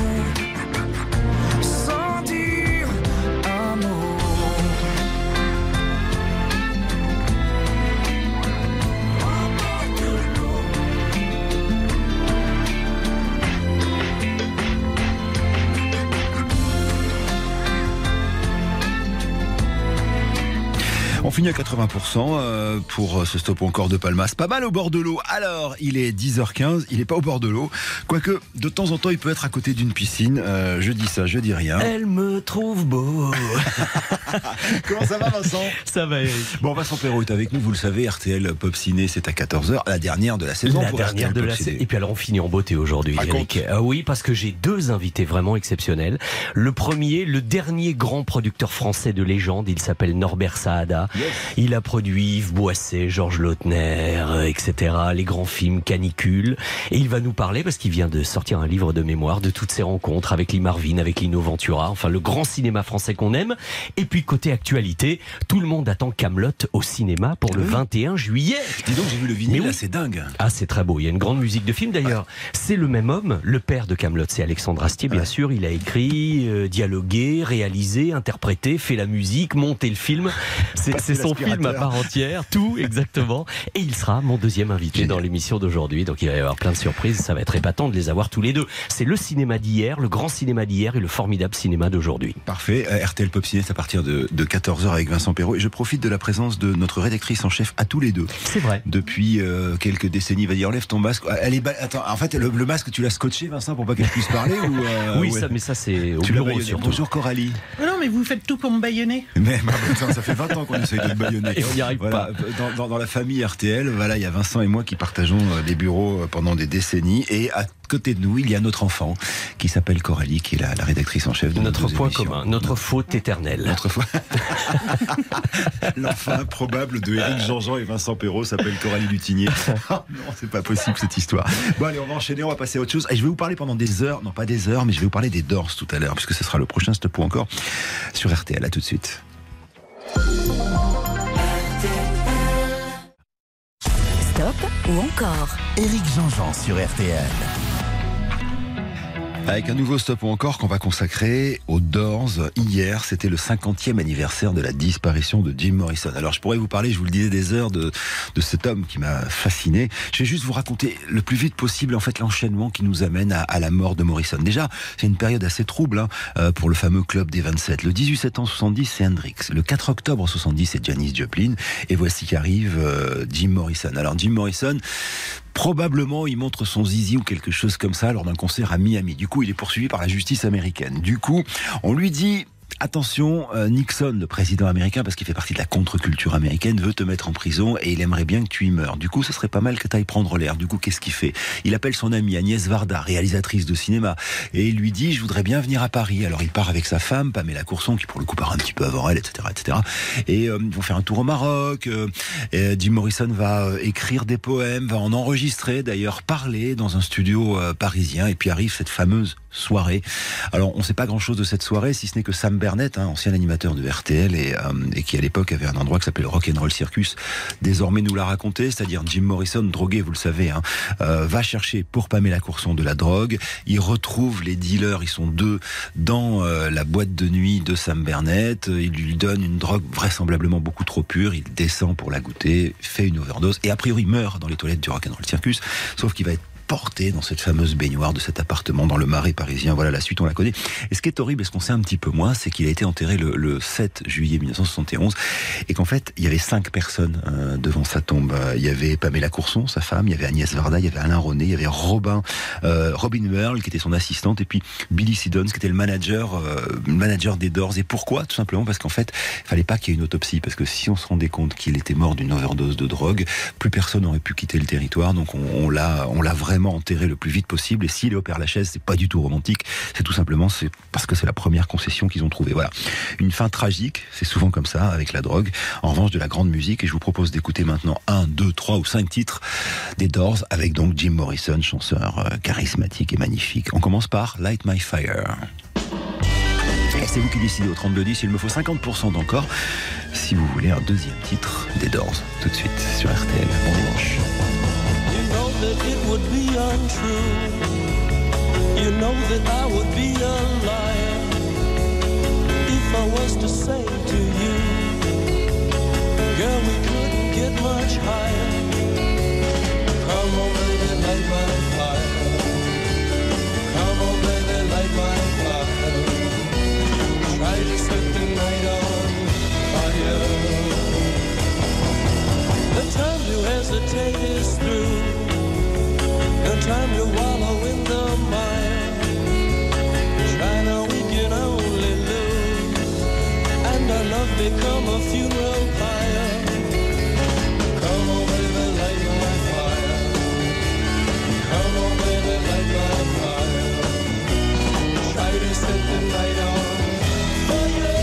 sans dire un mot. On finit à quatre-vingts pour cent pour ce stop encore de Palmas. Pas mal au bord de l'eau. Alors, il est dix heures quinze, il n'est pas au bord de l'eau. Quoique, de temps en temps, il peut être à côté d'une piscine. Euh, je dis ça, je dis rien. Elle me trouve beau. Comment ça va, Vincent? Ça va, Eric. Bon, Vincent Perrault est avec nous, vous le savez. R T L Pop Ciné, c'est à quatorze heures. La dernière de la saison. La pour dernière R T L de la Pop Ciné. saison. Et puis alors, on finit en beauté aujourd'hui, Raconte. Eric. Ah oui, parce que j'ai deux invités vraiment exceptionnels. Le premier, le dernier grand producteur français de légende. Il s'appelle Norbert Saada. Yes. Il a produit Yves Boisset, Georges Lautner, euh, et cetera. Les grands films, Canicule. Et il va nous parler, parce qu'il vient de sortir un livre de mémoire, de toutes ses rencontres avec Lee Marvin, avec Lino Ventura. Enfin, le grand cinéma français qu'on aime. Et puis, côté actualité, tout le monde attend Kaamelott au cinéma pour le vingt et un juillet. Dis donc, j'ai vu le vinyle, Mais oui. là, c'est dingue. Ah, c'est très beau. Il y a une grande musique de film d'ailleurs. C'est le même homme, le père de Kaamelott, c'est Alexandre Astier, bien Ouais. sûr. Il a écrit, euh, dialogué, réalisé, interprété, fait la musique, monté le film. C'est, Passé c'est son film à l'aspirateur. part entière, tout exactement. Et il sera mon deuxième invité Génial. dans l'émission d'aujourd'hui. Donc il va y avoir plein de surprises. Ça va être épatant de les avoir tous les deux. C'est le cinéma d'hier, le grand cinéma d'hier et le formidable cinéma d'aujourd'hui. Parfait. Euh, R T L Pop Ciné, c'est à partir de, de quatorze heures avec Vincent Perrault. Et je profite de la présence de notre rédactrice en chef à tous les deux. C'est vrai. Depuis euh, quelques décennies. Va dire, enlève ton masque. Elle est ba- Attends, en fait, le, le masque, tu l'as scotché, Vincent, pour pas qu'elle puisse parler ou euh, Oui, ouais. ça, mais ça c'est au Tu l'as bureau baïonné. surtout. Bonjour Coralie. Non, mais vous faites tout pour me bâillonner. Mais bah, putain, ça fait vingt ans qu'on essaye de te baïonner. Et on n'y arrive Voilà, pas. dans, dans, dans la famille R T L, voilà, il y a Vincent et moi qui partageons euh, les bureaux euh, pendant des décennies. Et à côté de nous, il y a notre enfant qui s'appelle Coralie, qui est la, la rédactrice en chef de notre point émissions. commun, notre faute éternelle. Notre foi... L'enfant improbable de Éric Jean-Jean et Vincent Perrault s'appelle Coralie Lutinier. Oh non, c'est pas possible cette histoire. Bon allez, on va enchaîner, on va passer à autre chose. Et je vais vous parler pendant des heures, non pas des heures, mais je vais vous parler des Doors tout à l'heure, puisque ce sera le prochain Stop ou encore sur R T L. À tout de suite. Stop ou encore Éric Jean-Jean sur R T L. Avec un nouveau Stop ou encore qu'on va consacrer aux Doors. Hier, c'était le cinquantième anniversaire de la disparition de Jim Morrison. Alors, je pourrais vous parler, je vous le disais, des heures de, de cet homme qui m'a fasciné. Je vais juste vous raconter le plus vite possible, en fait, l'enchaînement qui nous amène à, à la mort de Morrison. Déjà, c'est une période assez trouble hein, euh, pour le fameux club des vingt-sept. Le dix-huit septembre soixante-dix, c'est Hendrix. Le quatre octobre soixante-dix, c'est Janis Joplin. Et voici qu'arrive euh, Jim Morrison. Alors, Jim Morrison... probablement, il montre son zizi ou quelque chose comme ça lors d'un concert à Miami. Du coup, il est poursuivi par la justice américaine. Du coup, on lui dit... Attention, euh, Nixon, le président américain, parce qu'il fait partie de la contre-culture américaine, veut te mettre en prison et il aimerait bien que tu y meurs. Du coup, ce serait pas mal que tu ailles prendre l'air. Du coup, qu'est-ce qu'il fait? Il appelle son amie Agnès Varda, réalisatrice de cinéma, et il lui dit « Je voudrais bien venir à Paris ». Alors, il part avec sa femme, Pamela Courson, qui pour le coup part un petit peu avant elle, et cetera, et cetera. Et euh, ils vont faire un tour au Maroc. Euh, et Jim Morrison va euh, écrire des poèmes, va en enregistrer, d'ailleurs parler dans un studio euh, parisien. Et puis arrive cette fameuse soirée. Alors, on ne sait pas grand-chose de cette soirée, si ce n'est que Sam Bernett, hein, ancien animateur de R T L et, euh, et qui à l'époque avait un endroit qui s'appelait le Rock'n'Roll Circus, désormais nous l'a raconté, c'est-à-dire Jim Morrison, drogué, vous le savez, hein, euh, va chercher pour Pamela Courson de la drogue. Il retrouve les dealers, ils sont deux, dans euh, la boîte de nuit de Sam Bernett. Il lui donne une drogue vraisemblablement beaucoup trop pure. Il descend pour la goûter, fait une overdose et a priori meurt dans les toilettes du Rock'n'Roll Circus. Sauf qu'il va être porté dans cette fameuse baignoire de cet appartement dans le Marais parisien. Voilà, la suite, on la connaît. Et ce qui est horrible, et ce qu'on sait un petit peu moins, c'est qu'il a été enterré le, le sept juillet mille neuf cent soixante et onze et qu'en fait, il y avait cinq personnes euh, devant sa tombe. Il y avait Pamela Courson, sa femme, il y avait Agnès Varda, il y avait Alain René, il y avait Robin, euh, Robin Merle, qui était son assistante, et puis Billy Siddons, qui était le manager, euh, le manager des Doors. Et pourquoi? Tout simplement parce qu'en fait, il fallait pas qu'il y ait une autopsie, parce que si on se rendait compte qu'il était mort d'une overdose de drogue, plus personne n'aurait pu quitter le territoire. Donc on, on l'a, on l'a vraiment enterré le plus vite possible. Et s'il est au Père-Lachaise, c'est pas du tout romantique, c'est tout simplement c'est parce que c'est la première concession qu'ils ont trouvée. Voilà, une fin tragique, c'est souvent comme ça avec la drogue. En revanche, de la grande musique, et je vous propose d'écouter maintenant un, deux, trois ou cinq titres des Doors avec donc Jim Morrison, chanteur euh, charismatique et magnifique. On commence par Light My Fire. Et c'est vous qui décidez au trente-deux dix, il me faut cinquante pour cent d'encore si vous voulez un deuxième titre des Doors. Tout de suite sur R T L. Bon dimanche. That it would be untrue. You know that I would be a liar if I was to say to you, girl, we couldn't get much higher. Come on, baby, light my fire. Come on, baby, light my fire. Try to set the night on fire. The time to hesitate is through. No time to wallow in the mire. China, we can only lose, and our love become a funeral pyre. Come on, baby, light my fire. Come on, baby, light my fire. Try to set the night on fire.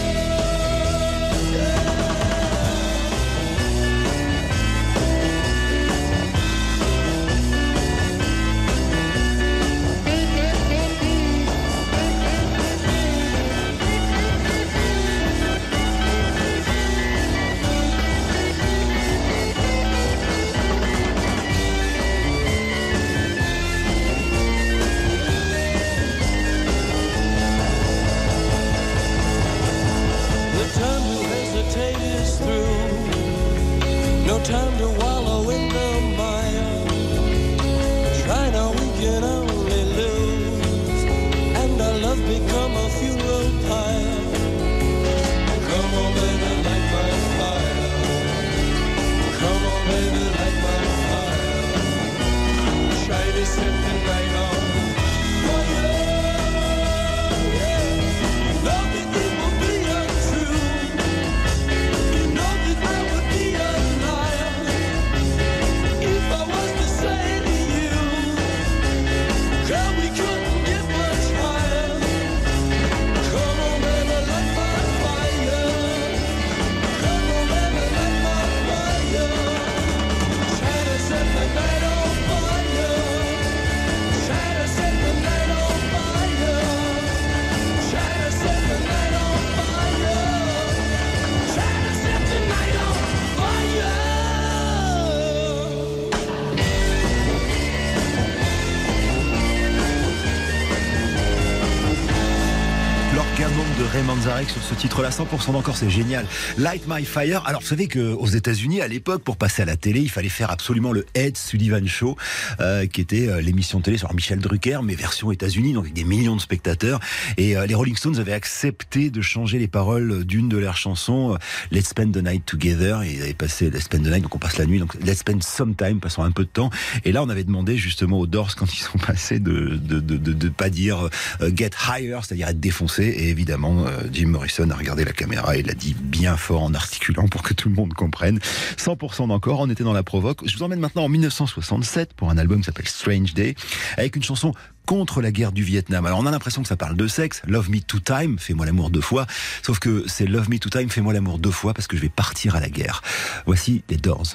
de Ray Manzarek sur ce titre-là, cent pour cent d'encore, c'est génial. Light My Fire. Alors, vous savez qu'aux États-Unis, à l'époque, pour passer à la télé, il fallait faire absolument le Ed Sullivan Show, euh, qui était euh, l'émission de télé sur Michel Drucker, mais version États-Unis, donc avec des millions de spectateurs. Et euh, les Rolling Stones avaient accepté de changer les paroles d'une de leurs chansons, euh, Let's Spend the Night Together. Et ils avaient passé Let's Spend the Night, donc on passe la nuit, donc Let's Spend Some Time, passons un peu de temps. Et là, on avait demandé justement aux Doors, quand ils sont passés, de de de de, de pas dire euh, Get Higher, c'est-à-dire être défoncé. Et évidemment, euh, Jim Morrison a regardé la caméra et l'a dit bien fort en articulant pour que tout le monde comprenne. cent pour cent d'encore, on était dans la provoque. Je vous emmène maintenant en dix-neuf cent soixante-sept pour un album qui s'appelle Strange Day, avec une chanson contre la guerre du Vietnam. Alors on a l'impression que ça parle de sexe, Love Me Two Time, fais-moi l'amour deux fois, sauf que c'est Love Me Two Time, fais-moi l'amour deux fois parce que je vais partir à la guerre. Voici les Doors.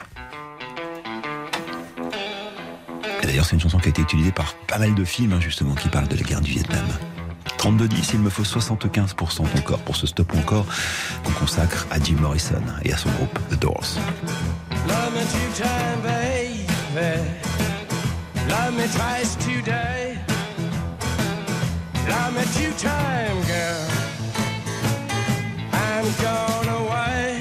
Et d'ailleurs c'est une chanson qui a été utilisée par pas mal de films, hein, justement, qui parlent de la guerre du Vietnam. trente-deux dix, il me faut soixante-quinze pour cent encore pour ce stop ou encore qu'on consacre à Jim Morrison et à son groupe The Doors. Love me two time, baby. Love me twice today. Love me two time, girl. I'm gone away.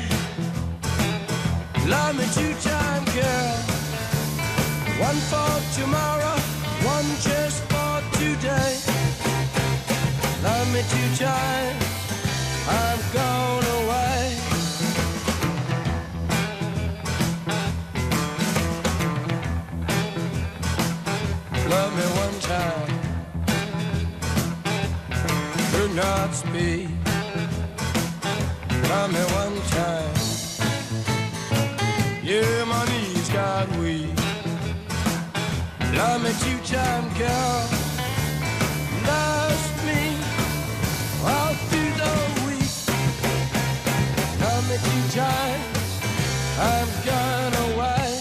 Love me two time, girl. One for tomorrow, one just for today. Love me two times, I'm gone away. Love me one time, do not speak. Love me one time, yeah, my knees got weak. Love me two times, girl. Love me all through the week. Love me two times, I'm gone away.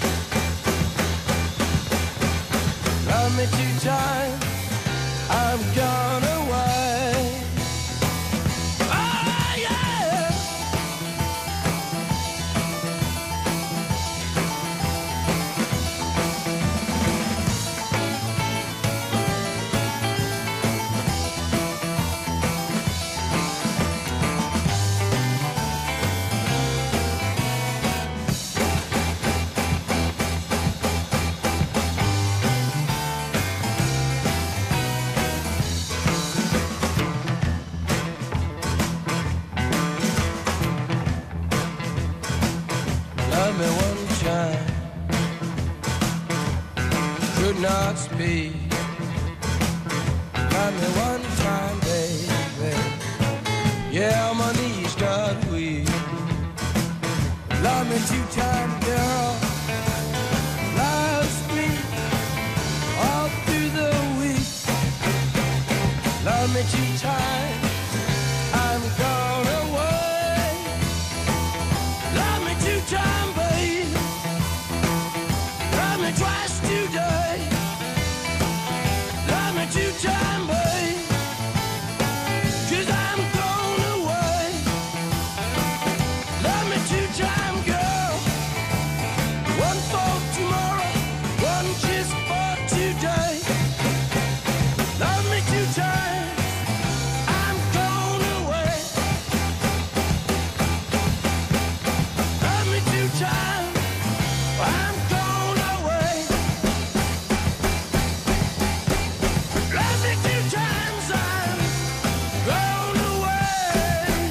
Love me two times, I'm gone away. Oh yeah. Love me one time, could not speak. Love me one time, baby. Yeah, my knees got weak. Love me two times, girl. Love me all through the week. Love me two times, I'm gone away. Love me two times, baby. Love me twice today. Love me two times, baby. 'Cause I'm gone away. Love me two times, girl. One for tomorrow, one just for today. Love me two times, I'm gone away. Love me two times, I'm gone away. Love me two times, I'm gone away.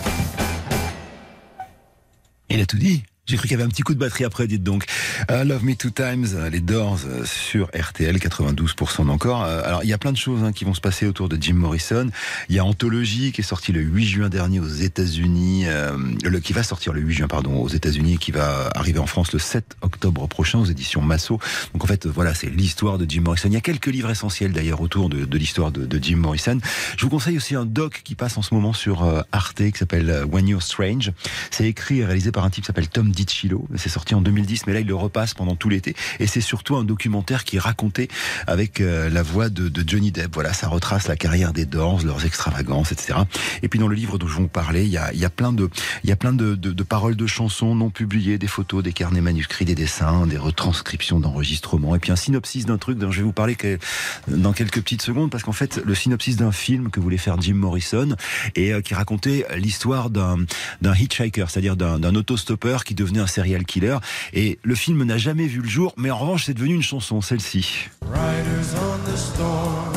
Il a tout dit. J'ai cru qu'il y avait un petit coup de batterie après, dites donc. Uh, Love Me Two Times, les Doors euh, sur R T L, quatre-vingt-douze pour cent encore. Euh, alors, il y a plein de choses hein, qui vont se passer autour de Jim Morrison. Il y a Anthology qui est sorti le huit juin dernier aux États-Unis, euh, le, qui va sortir le huit juin, pardon, aux États-Unis, et qui va arriver en France le sept octobre prochain aux éditions Massot. Donc en fait, voilà, c'est l'histoire de Jim Morrison. Il y a quelques livres essentiels d'ailleurs autour de, de l'histoire de, de Jim Morrison. Je vous conseille aussi un doc qui passe en ce moment sur euh, Arte qui s'appelle When You're Strange. C'est écrit et réalisé par un type qui s'appelle Tom DiCillo. C'est sorti en deux mille dix, mais là il le repasse pendant tout l'été. Et c'est surtout un documentaire qui est raconté avec euh, la voix de, de Johnny Depp. Voilà, ça retrace la carrière des Doors, leurs extravagances, et cetera. Et puis dans le livre dont je vais vous parler, il y a, il y a plein de, il y a plein de, de, de paroles de chansons non publiées, des photos, des carnets manuscrits, des dessins, des retranscriptions d'enregistrements, et puis un synopsis d'un truc dont je vais vous parler que, dans quelques petites secondes, parce qu'en fait, le synopsis d'un film que voulait faire Jim Morrison et euh, qui racontait l'histoire d'un, d'un hitchhiker, c'est-à-dire d'un, d'un autostoppeur qui devenait un serial killer. Et le film n'a jamais vu le jour, mais en revanche, c'est devenu une chanson, celle-ci. Riders on the storm.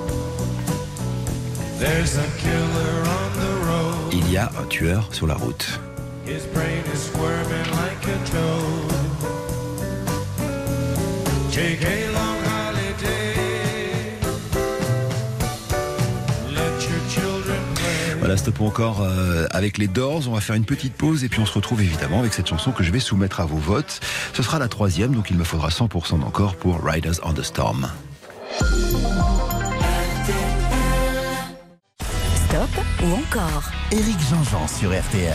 There's a killer on the road. Il y a un tueur sur la route. His brain is squirming like a toad. Take a long holiday. Let your children play. Voilà, stop encore euh, avec les Doors. On va faire une petite pause et puis on se retrouve évidemment avec cette chanson que je vais soumettre à vos votes. Ce sera la troisième, donc il me faudra cent pour cent d'encore pour Riders on the Storm. Stop ou encore. Éric Jean-Jean sur R T L.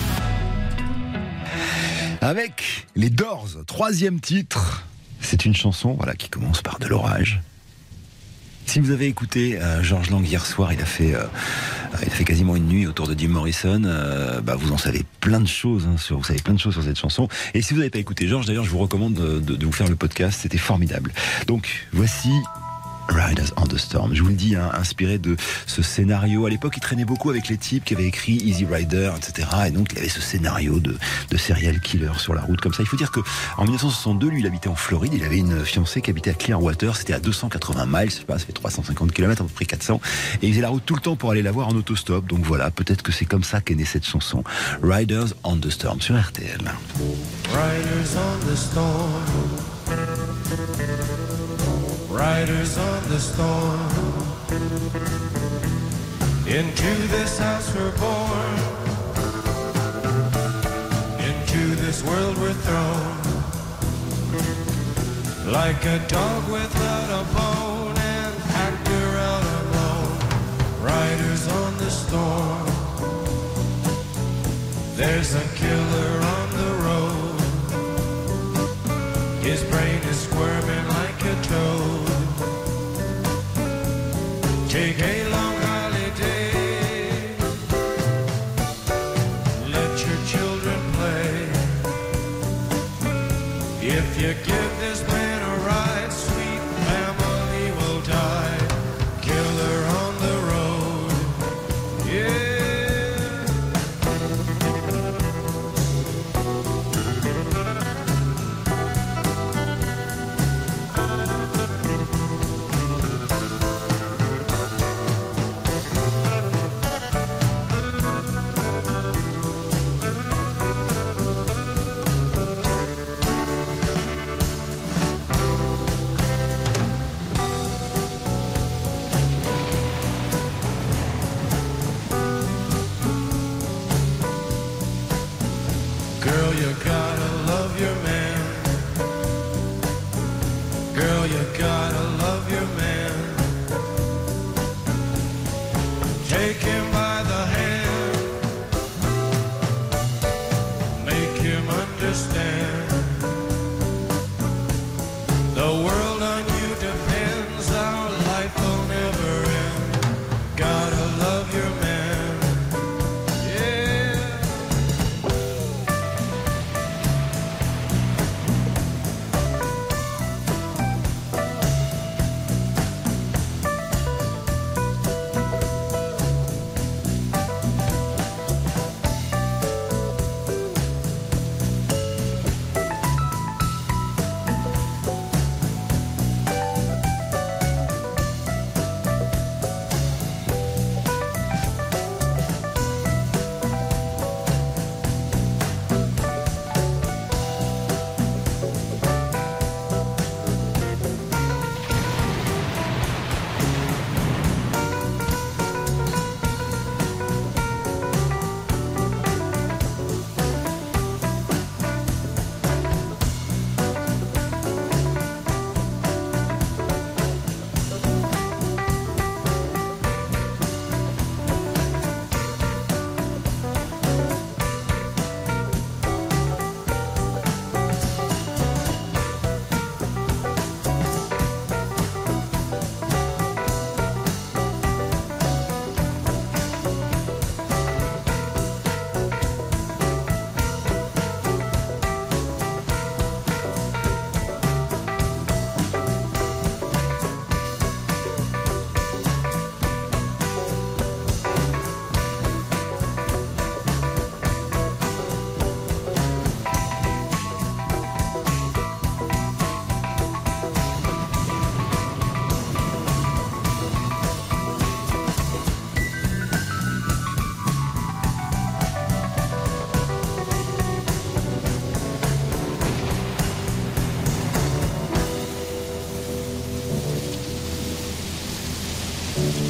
Avec les Doors, troisième titre. C'est une chanson, voilà, qui commence par de l'orage. Si vous avez écouté euh, Georges Lang hier soir, il a fait, euh, il a fait quasiment une nuit autour de Jim Morrison. Euh, bah, vous en savez plein de choses, hein, sur, vous savez plein de choses sur cette chanson. Et si vous n'avez pas écouté Georges, d'ailleurs, je vous recommande de, de, de vous faire le podcast. C'était formidable. Donc voici Riders on the Storm. Je vous le dis, hein, inspiré de ce scénario. À l'époque, il traînait beaucoup avec les types qui avaient écrit Easy Rider, et cetera. Et donc, il avait ce scénario de, de serial killer sur la route comme ça. Il faut dire que en dix-neuf cent soixante-deux, lui, il habitait en Floride. Il avait une fiancée qui habitait à Clearwater. C'était à deux cent quatre-vingts miles. Je sais pas, ça fait trois cent cinquante kilomètres, à peu près quatre cents. Et il faisait la route tout le temps pour aller la voir en autostop. Donc voilà, peut-être que c'est comme ça qu'est née cette chanson. Riders on the Storm sur R T L. Riders on the storm. Riders on the storm. Into this house we're born. Into this world we're thrown. Like a dog without a bone and packed around alone. Riders on the storm. There's a killer on the road. His brain is squirming like a toad. Take a long holiday. Let your children play. If you give this man a ride, sweet family will die. Killer on the road. Yeah.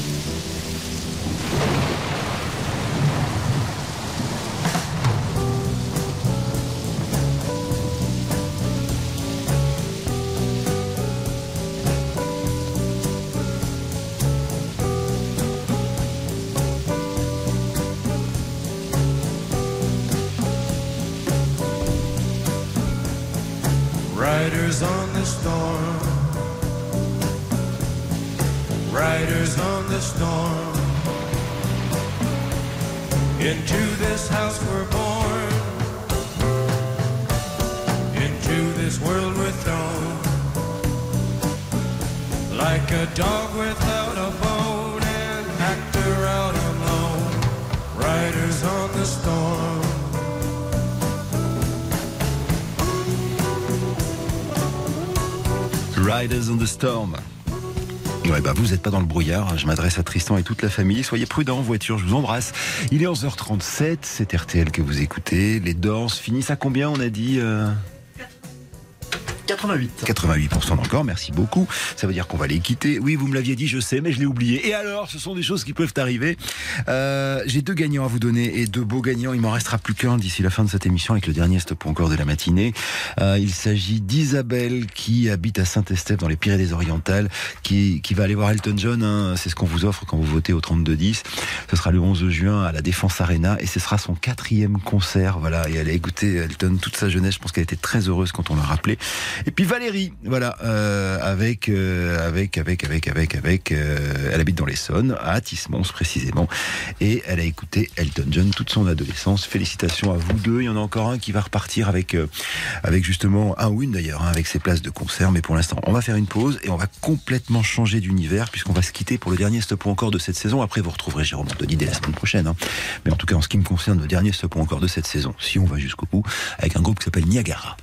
Riders on the storm, riders on the storm. Into this house we're born, into this world we're thrown, like a dog without a bone, an actor out alone. Riders on the storm. Riders on the Storm. Ouais, bah vous n'êtes pas dans le brouillard. Je m'adresse à Tristan et toute la famille. Soyez prudents en voiture, je vous embrasse. Il est onze heures trente-sept, c'est R T L que vous écoutez. Les Doors finissent à combien, on a dit euh... quatre-vingt-huit. quatre-vingt-huit pour cent encore, merci beaucoup. Ça veut dire qu'on va les quitter. Oui, vous me l'aviez dit, je sais, mais je l'ai oublié. Et alors, ce sont des choses qui peuvent arriver. Euh, j'ai deux gagnants à vous donner et deux beaux gagnants. Il m'en restera plus qu'un d'ici la fin de cette émission avec le dernier stop encore de la matinée. Euh, il s'agit d'Isabelle qui habite à Saint-Estèphe dans les Pyrénées-Orientales, qui, qui va aller voir Elton John. Hein. C'est ce qu'on vous offre quand vous votez au trente-deux dix. Ce sera le onze juin à la Défense Arena et ce sera son quatrième concert. Voilà, et elle a écouté Elton toute sa jeunesse. Je pense qu'elle était très heureuse quand on l'a rappelé. Et puis Valérie, voilà, euh, avec, euh, avec, avec, avec, avec, avec, euh, elle habite dans l'Essonne, à Athis-Mons précisément, et elle a écouté Elton John toute son adolescence. Félicitations à vous deux. Il y en a encore un qui va repartir avec, euh, avec justement un ou une d'ailleurs, hein, avec ses places de concert. Mais pour l'instant, on va faire une pause et on va complètement changer d'univers puisqu'on va se quitter pour le dernier stop ou encore de cette saison. Après, vous retrouverez Jérôme Anthony dès la semaine prochaine. Hein. Mais en tout cas, en ce qui me concerne, le dernier stop ou encore de cette saison, si on va jusqu'au bout, avec un groupe qui s'appelle Niagara.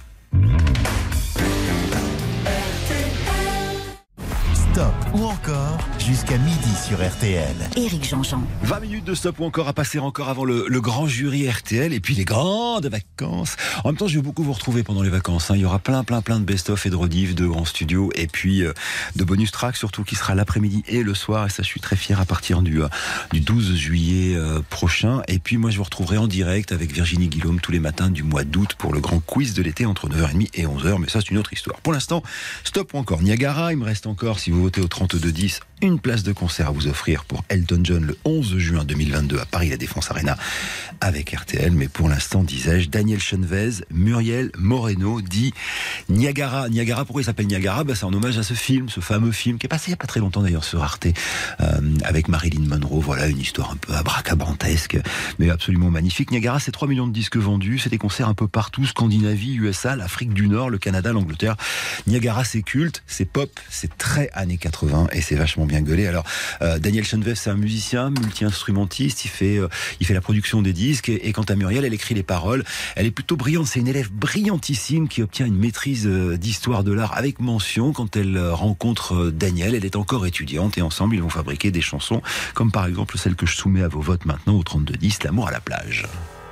Stop ou encore jusqu'à midi sur R T L. Éric Jean-Jean. vingt minutes de stop ou encore à passer encore avant le, le grand jury R T L et puis les grandes vacances. En même temps, je vais beaucoup vous retrouver pendant les vacances. Hein. Il y aura plein, plein, plein de best-of et de rediff, de grands studios et puis euh, de bonus tracks surtout qui sera l'après-midi et le soir. Et ça, je suis très fier à partir du, euh, du douze juillet euh, prochain. Et puis moi, je vous retrouverai en direct avec Virginie Guillaume tous les matins du mois d'août pour le grand quiz de l'été entre neuf heures trente et onze heures. Mais ça, c'est une autre histoire. Pour l'instant, stop ou encore Niagara. Il me reste encore, si vous votez au trente-deux dix, une place de concert à vous offrir pour Elton John le onze juin deux mille vingt-deux à Paris, la Défense Arena avec R T L. Mais pour l'instant, disais-je, Daniel Chenvez, Muriel Moreno dit Niagara. Niagara, pourquoi il s'appelle Niagara? Bah, c'est en hommage à ce film, ce fameux film qui est passé il n'y a pas très longtemps d'ailleurs sur Arte, euh, avec Marilyn Monroe. Voilà, une histoire un peu abracabantesque, mais absolument magnifique. Niagara, c'est trois millions de disques vendus, c'est des concerts un peu partout, Scandinavie, U S A, l'Afrique du Nord, le Canada, l'Angleterre. Niagara, c'est culte, c'est pop, c'est très années quatre-vingts et c'est vachement bien gueulé. Alors, euh, Daniel Chenvez, c'est un musicien, multi-instrumentiste, il fait, euh, il fait la production des disques et, et quant à Muriel, elle écrit les paroles. Elle est plutôt brillante, c'est une élève brillantissime qui obtient une maîtrise euh, d'histoire de l'art avec mention quand elle euh, rencontre euh, Daniel. Elle est encore étudiante et ensemble, ils vont fabriquer des chansons comme par exemple celle que je soumets à vos votes maintenant au trente-deux dix, L'amour à la plage.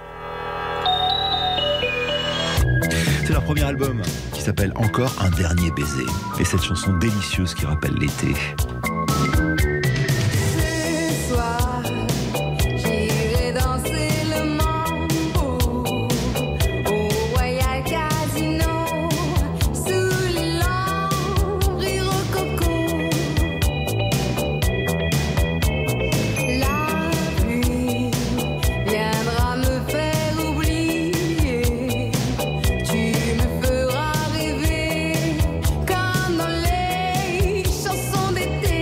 C'est leur premier album qui s'appelle Encore un dernier baiser. Et cette chanson délicieuse qui rappelle l'été. Ce soir, j'irai danser le mambo au Royal Casino sous les lambris rococo. La pluie viendra me faire oublier. Tu me feras rêver comme dans les chansons d'été.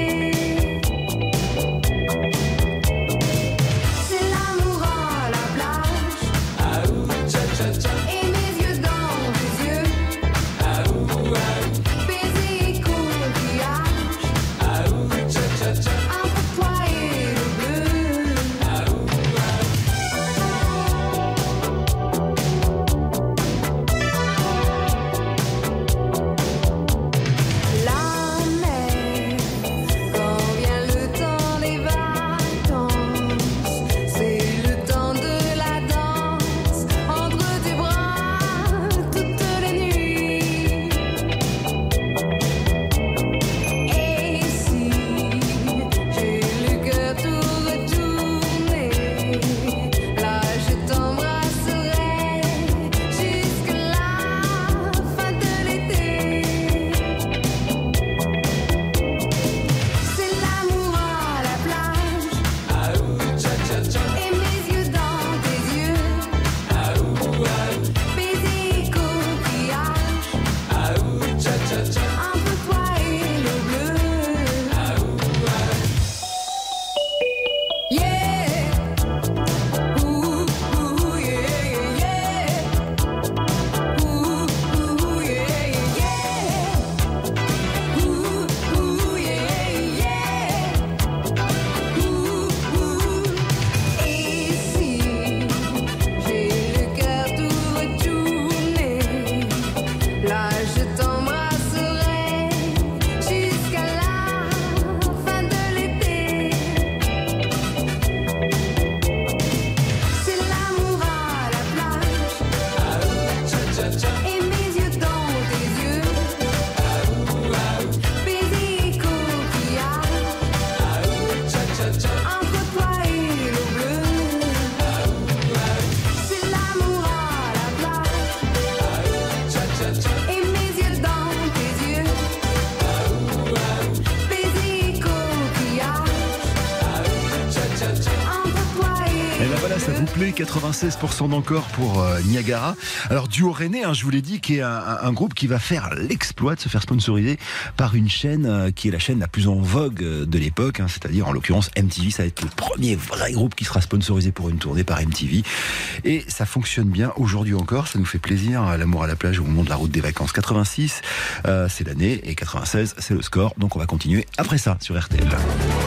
Voilà, ça vous plaît, quatre-vingt-seize pour cent d'encore pour euh, Niagara. Alors, duo rennais, hein, je vous l'ai dit, qui est un, un, un groupe qui va faire l'exploit de se faire sponsoriser par une chaîne euh, qui est la chaîne la plus en vogue euh, de l'époque, hein, c'est-à-dire en l'occurrence M T V. Ça va être le premier vrai groupe qui sera sponsorisé pour une tournée par M T V. Et ça fonctionne bien aujourd'hui encore, ça nous fait plaisir. Hein, l'amour à la plage au moment de la route des vacances. quatre-vingt-six, euh, c'est l'année, et quatre-vingt-seize, c'est le score. Donc on va continuer après ça sur R T L.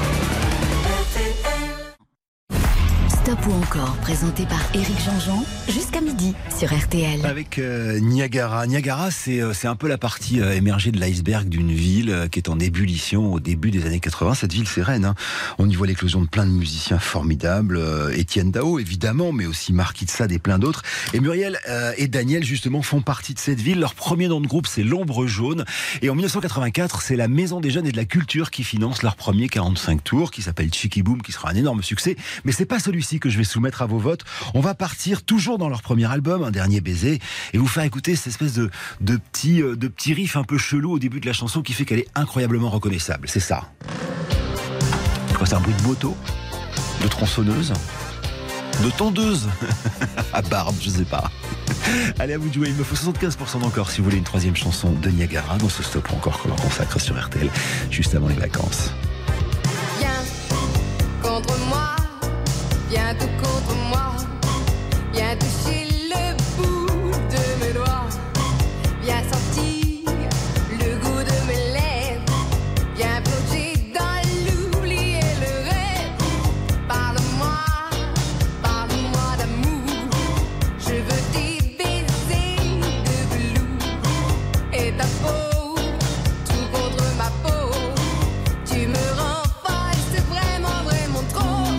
Stop ou encore, présenté par Éric Jean-Jean, jusqu'à midi sur R T L. Avec euh, Niagara. Niagara, c'est, euh, c'est un peu la partie euh, émergée de l'iceberg d'une ville euh, qui est en ébullition au début des années quatre-vingts. Cette ville, c'est Rennes. Hein. On y voit l'éclosion de plein de musiciens formidables. Euh, Étienne Dao, évidemment, mais aussi Marquis de Sade et plein d'autres. Et Muriel euh, et Daniel, justement, font partie de cette ville. Leur premier nom de groupe, c'est l'Ombre Jaune. Et en dix-neuf cent quatre-vingt-quatre, c'est la Maison des Jeunes et de la Culture qui finance leur premier quarante-cinq tours, qui s'appelle Chicky Boom, qui sera un énorme succès. Mais c'est pas celui-ci que je vais soumettre à vos votes. On va partir toujours dans leur premier album, Un dernier baiser, et vous faire écouter cette espèce de, de petit, de petit riff un peu chelou au début de la chanson qui fait qu'elle est incroyablement reconnaissable. C'est ça. C'est quoi, c'est un bruit de moto, de tronçonneuse, de tondeuse à barbe, je sais pas. Allez, à vous de jouer. Il me faut soixante-quinze pour cent d'encore si vous voulez une troisième chanson de Niagara dans ce Stop ou encore que l'on consacre sur R T L juste avant les vacances. Viens contre moi. Viens tout contre moi, viens toucher le bout de mes doigts, viens sentir le goût de mes lèvres, viens plonger dans l'oubli et le rêve. Parle-moi, parle-moi d'amour, je veux tes baisers de velours et ta peau, tout contre ma peau, tu me rends folle, c'est vraiment, vraiment trop.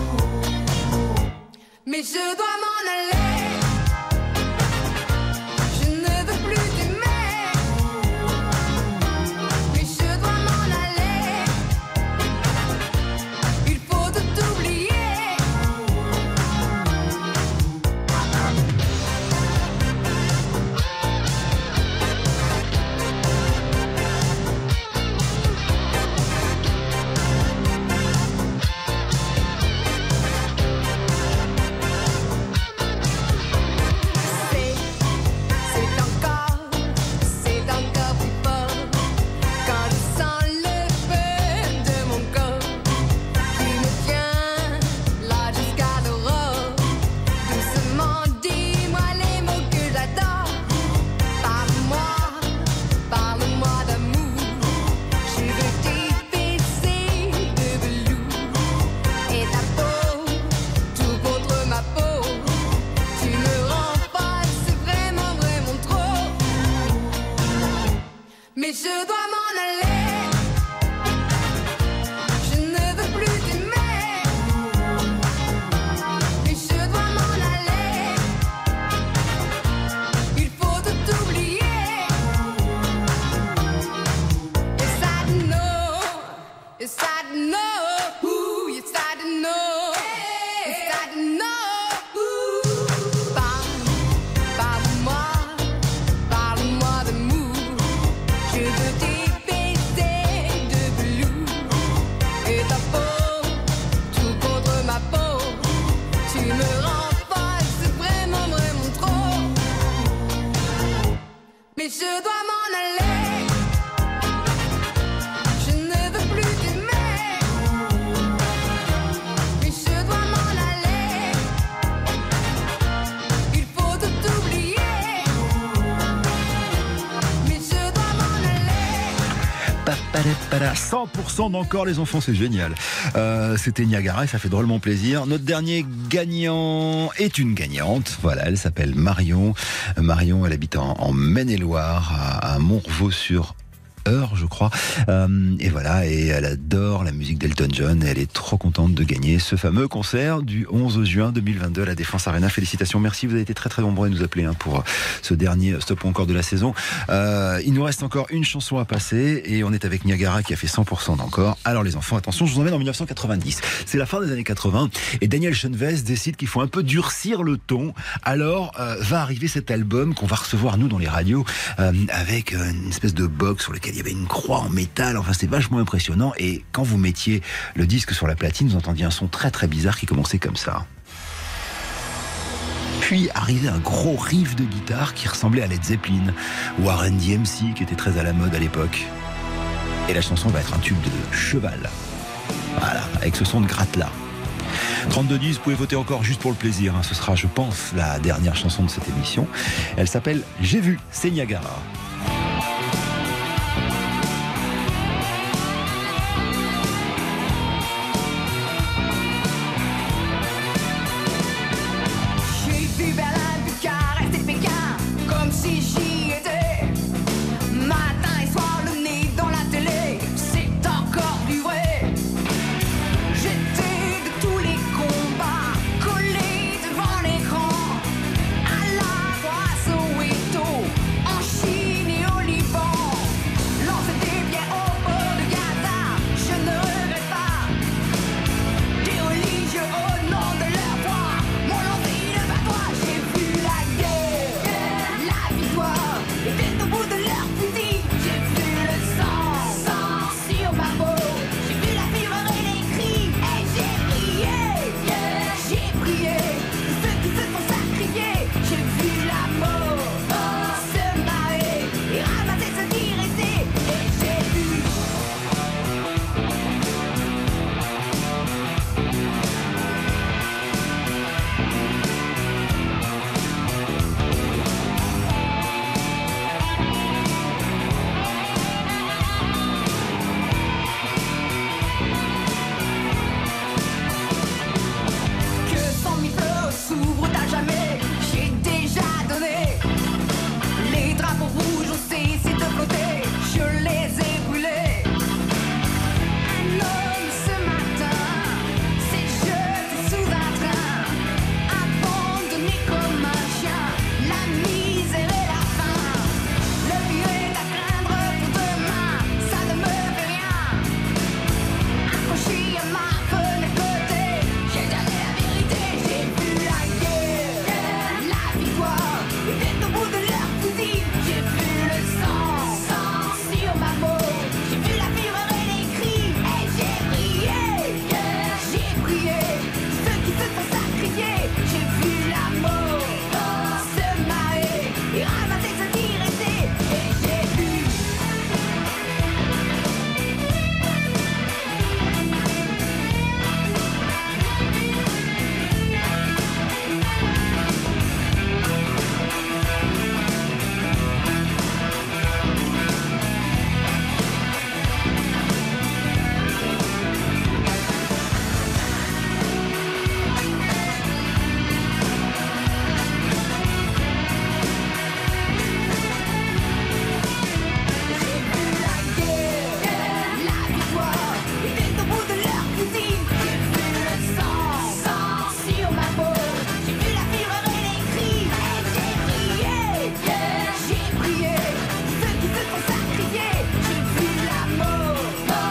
Mais je dois m'en aller, je ne veux plus t'aimer. Mais je dois m'en aller, il faut tout oublier. Mais je dois m'en aller, je ne veux plus t'aimer. Mais je dois m'en aller, il faut tout oublier. Yes I know, yes I know, ooh, yes I know, yes I know, ooh. Parle, parle-moi, parle-moi d'amour. Je veux tes baisers de velours et ta peau, tout contre ma peau. Tu me rends folle, c'est vraiment, vraiment trop. Mais je dois m'en aller, je ne veux plus t'aimer. Mais je dois m'en aller, il faut tout oublier. Mais je dois m'en aller. cent pour cent d'encore les enfants, c'est génial. Euh, c'était Niagara et ça fait drôlement plaisir. Notre dernier gagnant est une gagnante. Voilà, elle s'appelle Marion. Marion, elle habite en, en Maine-et-Loire, à, à Montrevaux-sur heure, je crois. Euh, et voilà, et elle adore la musique d'Elton John. Et elle est trop contente de gagner ce fameux concert du onze juin deux mille vingt-deux à la Défense Arena. Félicitations, merci. Vous avez été très très nombreux à nous appeler hein, pour ce dernier stop encore de la saison. Euh, il nous reste encore une chanson à passer et on est avec Niagara qui a fait cent pour cent d'encore. Alors les enfants, attention, je vous emmène en dix-neuf cent quatre-vingt-dix. C'est la fin des années quatre-vingts et Daniel Schoenwes décide qu'il faut un peu durcir le ton. Alors euh, va arriver cet album qu'on va recevoir nous dans les radios euh, avec une espèce de box sur lequel il y avait une croix en métal, enfin c'était vachement impressionnant et quand vous mettiez le disque sur la platine, vous entendiez un son très très bizarre qui commençait comme ça. Puis arrivait un gros riff de guitare qui ressemblait à Led Zeppelin ou à Run D M C qui était très à la mode à l'époque. Et la chanson va être un tube de cheval. Voilà, avec ce son de gratte-là. trente-deux dix, vous pouvez voter encore juste pour le plaisir. Hein. Ce sera, je pense, la dernière chanson de cette émission. Elle s'appelle J'ai vu, c'est Niagara. J'ai vu Berlin, Bucarest et Pékin, comme si j'y étais. Matin et soir, le nez dans la télé, c'est encore plus vrai. J'étais de tous les combats, collé devant l'écran. À la à Soweto, en Chine et au Liban. Lancer des biens au bord de Gaza, je ne regrette pas. Des religieux au nom de leur foi, mon envie de patois. J'ai vu la guerre, la victoire, était au bout de leur fusil. J'ai vu le sang, sang sur ma peau. J'ai vu la fureur et les cris, et j'ai prié, j'ai prié. Ceux qui se sont sacrifiés, j'ai vu la mort se marrer et ramasser ceux qui restaient, et j'ai vu. Que cent mille feux s'ouvrent à jamais, j'ai déjà donné. Les drapeaux rouges ont cessé de flotter, je les ai brûlés. Un homme ce matin s'est jeté sous un train, abandonné comme un chien, la misère et la faim. Le pire est à craindre pour demain, ça ne me fait rien. Accroché à ma fenêtre côté, j'ai donné la vérité. J'ai vu la guerre, la victoire, était au bout de leur fusil. J'ai vu le sang, sang sur ma peau. J'ai vu la fureur et les cris, et j'ai prié, j'ai prié. Ceux qui se sont sacrifiés, j'ai vu la mort se marrer et ramasser ceux qui restaient, et j'ai vu. J'ai vu la guerre, la victoire, était au bout de leur fusil. J'ai vu le sang, sang sur ma peau. J'ai vu la fureur et les cris, et j'ai prié, j'ai prié. Ceux qui se sont sacrifiés, j'ai vu la mort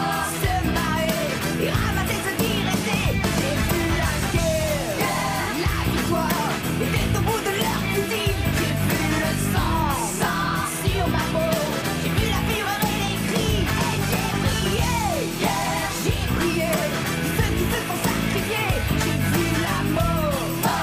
se marrer et ramasser ceux qui restaient. J'ai vu la guerre, la victoire, était au bout de leur fusil. J'ai vu le sang, sang sur ma peau. J'ai vu la fureur et les cris, et j'ai prié, j'ai prié. Ceux qui se sont sacrifiés, j'ai vu la mort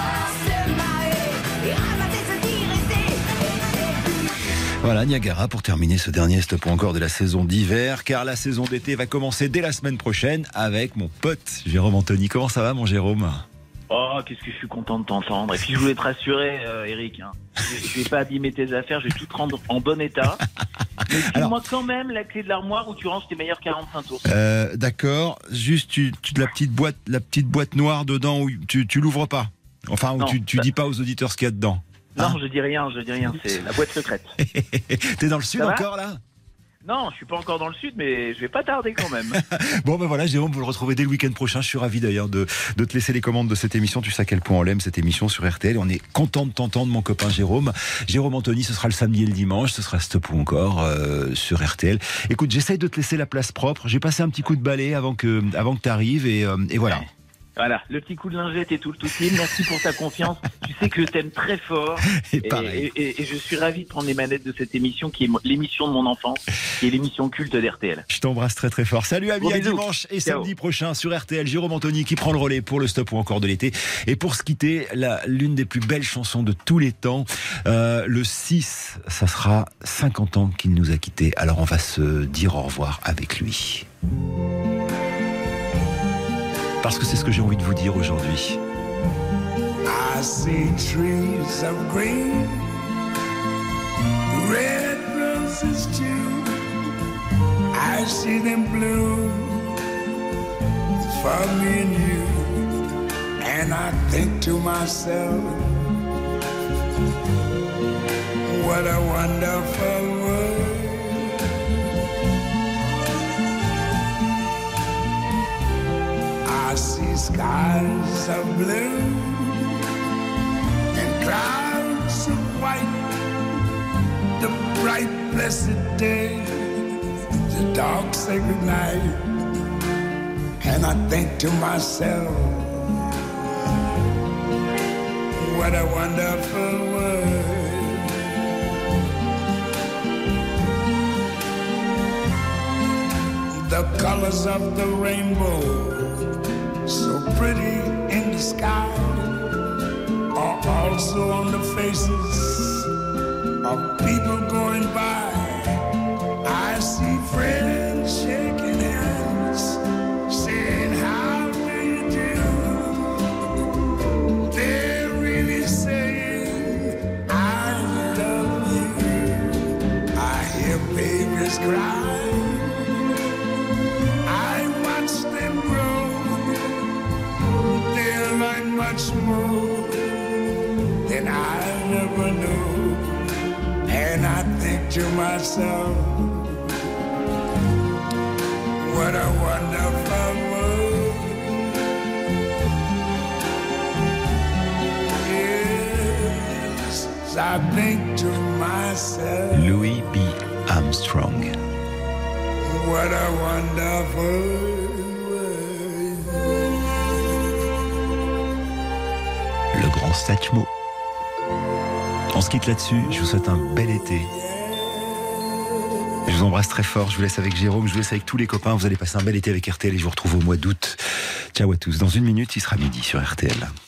se marrer et ramasser ceux qui restaient, et j'ai vu. Voilà, Niagara pour terminer ce dernier stop ou encore de la saison d'hiver, car la saison d'été va commencer dès la semaine prochaine avec mon pote Jérôme Anthony. Comment ça va, mon Jérôme ? Oh, qu'est-ce que je suis content de t'entendre. Et puis je voulais te rassurer, euh, Eric. Hein. Je, je vais pas abîmer tes affaires, je vais tout te rendre en bon état. Mais dis-moi quand même la clé de l'armoire où tu ranges tes meilleurs quarante-cinq tours. Euh, d'accord, juste tu, tu, la petite boîte, la petite boîte noire dedans où tu, tu l'ouvres pas. Enfin, où Non, tu, tu bah- dis pas aux auditeurs ce qu'il y a dedans. Non, Hein je dis rien, je dis rien. C'est la boîte secrète. T'es dans le sud Ça va encore là ? Non, je suis pas encore dans le sud, mais je vais pas tarder quand même. Bon ben voilà, Jérôme, vous le retrouvez dès le week-end prochain. Je suis ravi d'ailleurs de, de te laisser les commandes de cette émission. Tu sais à quel point on l'aime cette émission sur R T L. On est content de t'entendre, mon copain Jérôme. Jérôme Anthony, ce sera le samedi et le dimanche. Ce sera Stop ou encore euh, sur R T L. Écoute, j'essaye de te laisser la place propre. J'ai passé un petit coup de balai avant que, avant que tu arrives et, euh, et voilà. Voilà, le petit coup de lingette et tout le tout. Merci pour ta confiance. Tu sais que je t'aime très fort. Et pareil. Et, et, et je suis ravi de prendre les manettes de cette émission qui est l'émission de mon enfance, qui est l'émission culte d'R T L. Je t'embrasse très très fort. Salut ami, Bon à bisous. dimanche et Ciao. samedi prochain sur R T L. Jérôme Anthony qui prend le relais pour le stop ou encore de l'été. Et pour se quitter, la, l'une des plus belles chansons de tous les temps. Euh, le six, ça sera cinquante ans qu'il nous a quittés. Alors on va se dire au revoir avec lui. Parce que c'est ce que j'ai envie de vous dire aujourd'hui. I see trees of green, red roses too. I see them bloom for me and you. And I think to myself, what a wonderful world. I see skies of blue and clouds of white, the bright blessed day, the dark sacred night. And I think to myself, what a wonderful world. The colors of the rainbow, so pretty in the sky, are also on the faces of people going by. I see friends shaking hands, saying how do you do. They're really saying I love you. I hear babies cry, much more than I never knew. And I think to myself, what a wonderful world. Yes, I think to myself, Louis B. Armstrong. What a wonderful le grand Satchmo. On se quitte là-dessus, je vous souhaite un bel été. Je vous embrasse très fort, je vous laisse avec Jérôme, je vous laisse avec tous les copains, vous allez passer un bel été avec R T L et je vous retrouve au mois d'août. Ciao à tous, dans une minute il sera midi sur R T L.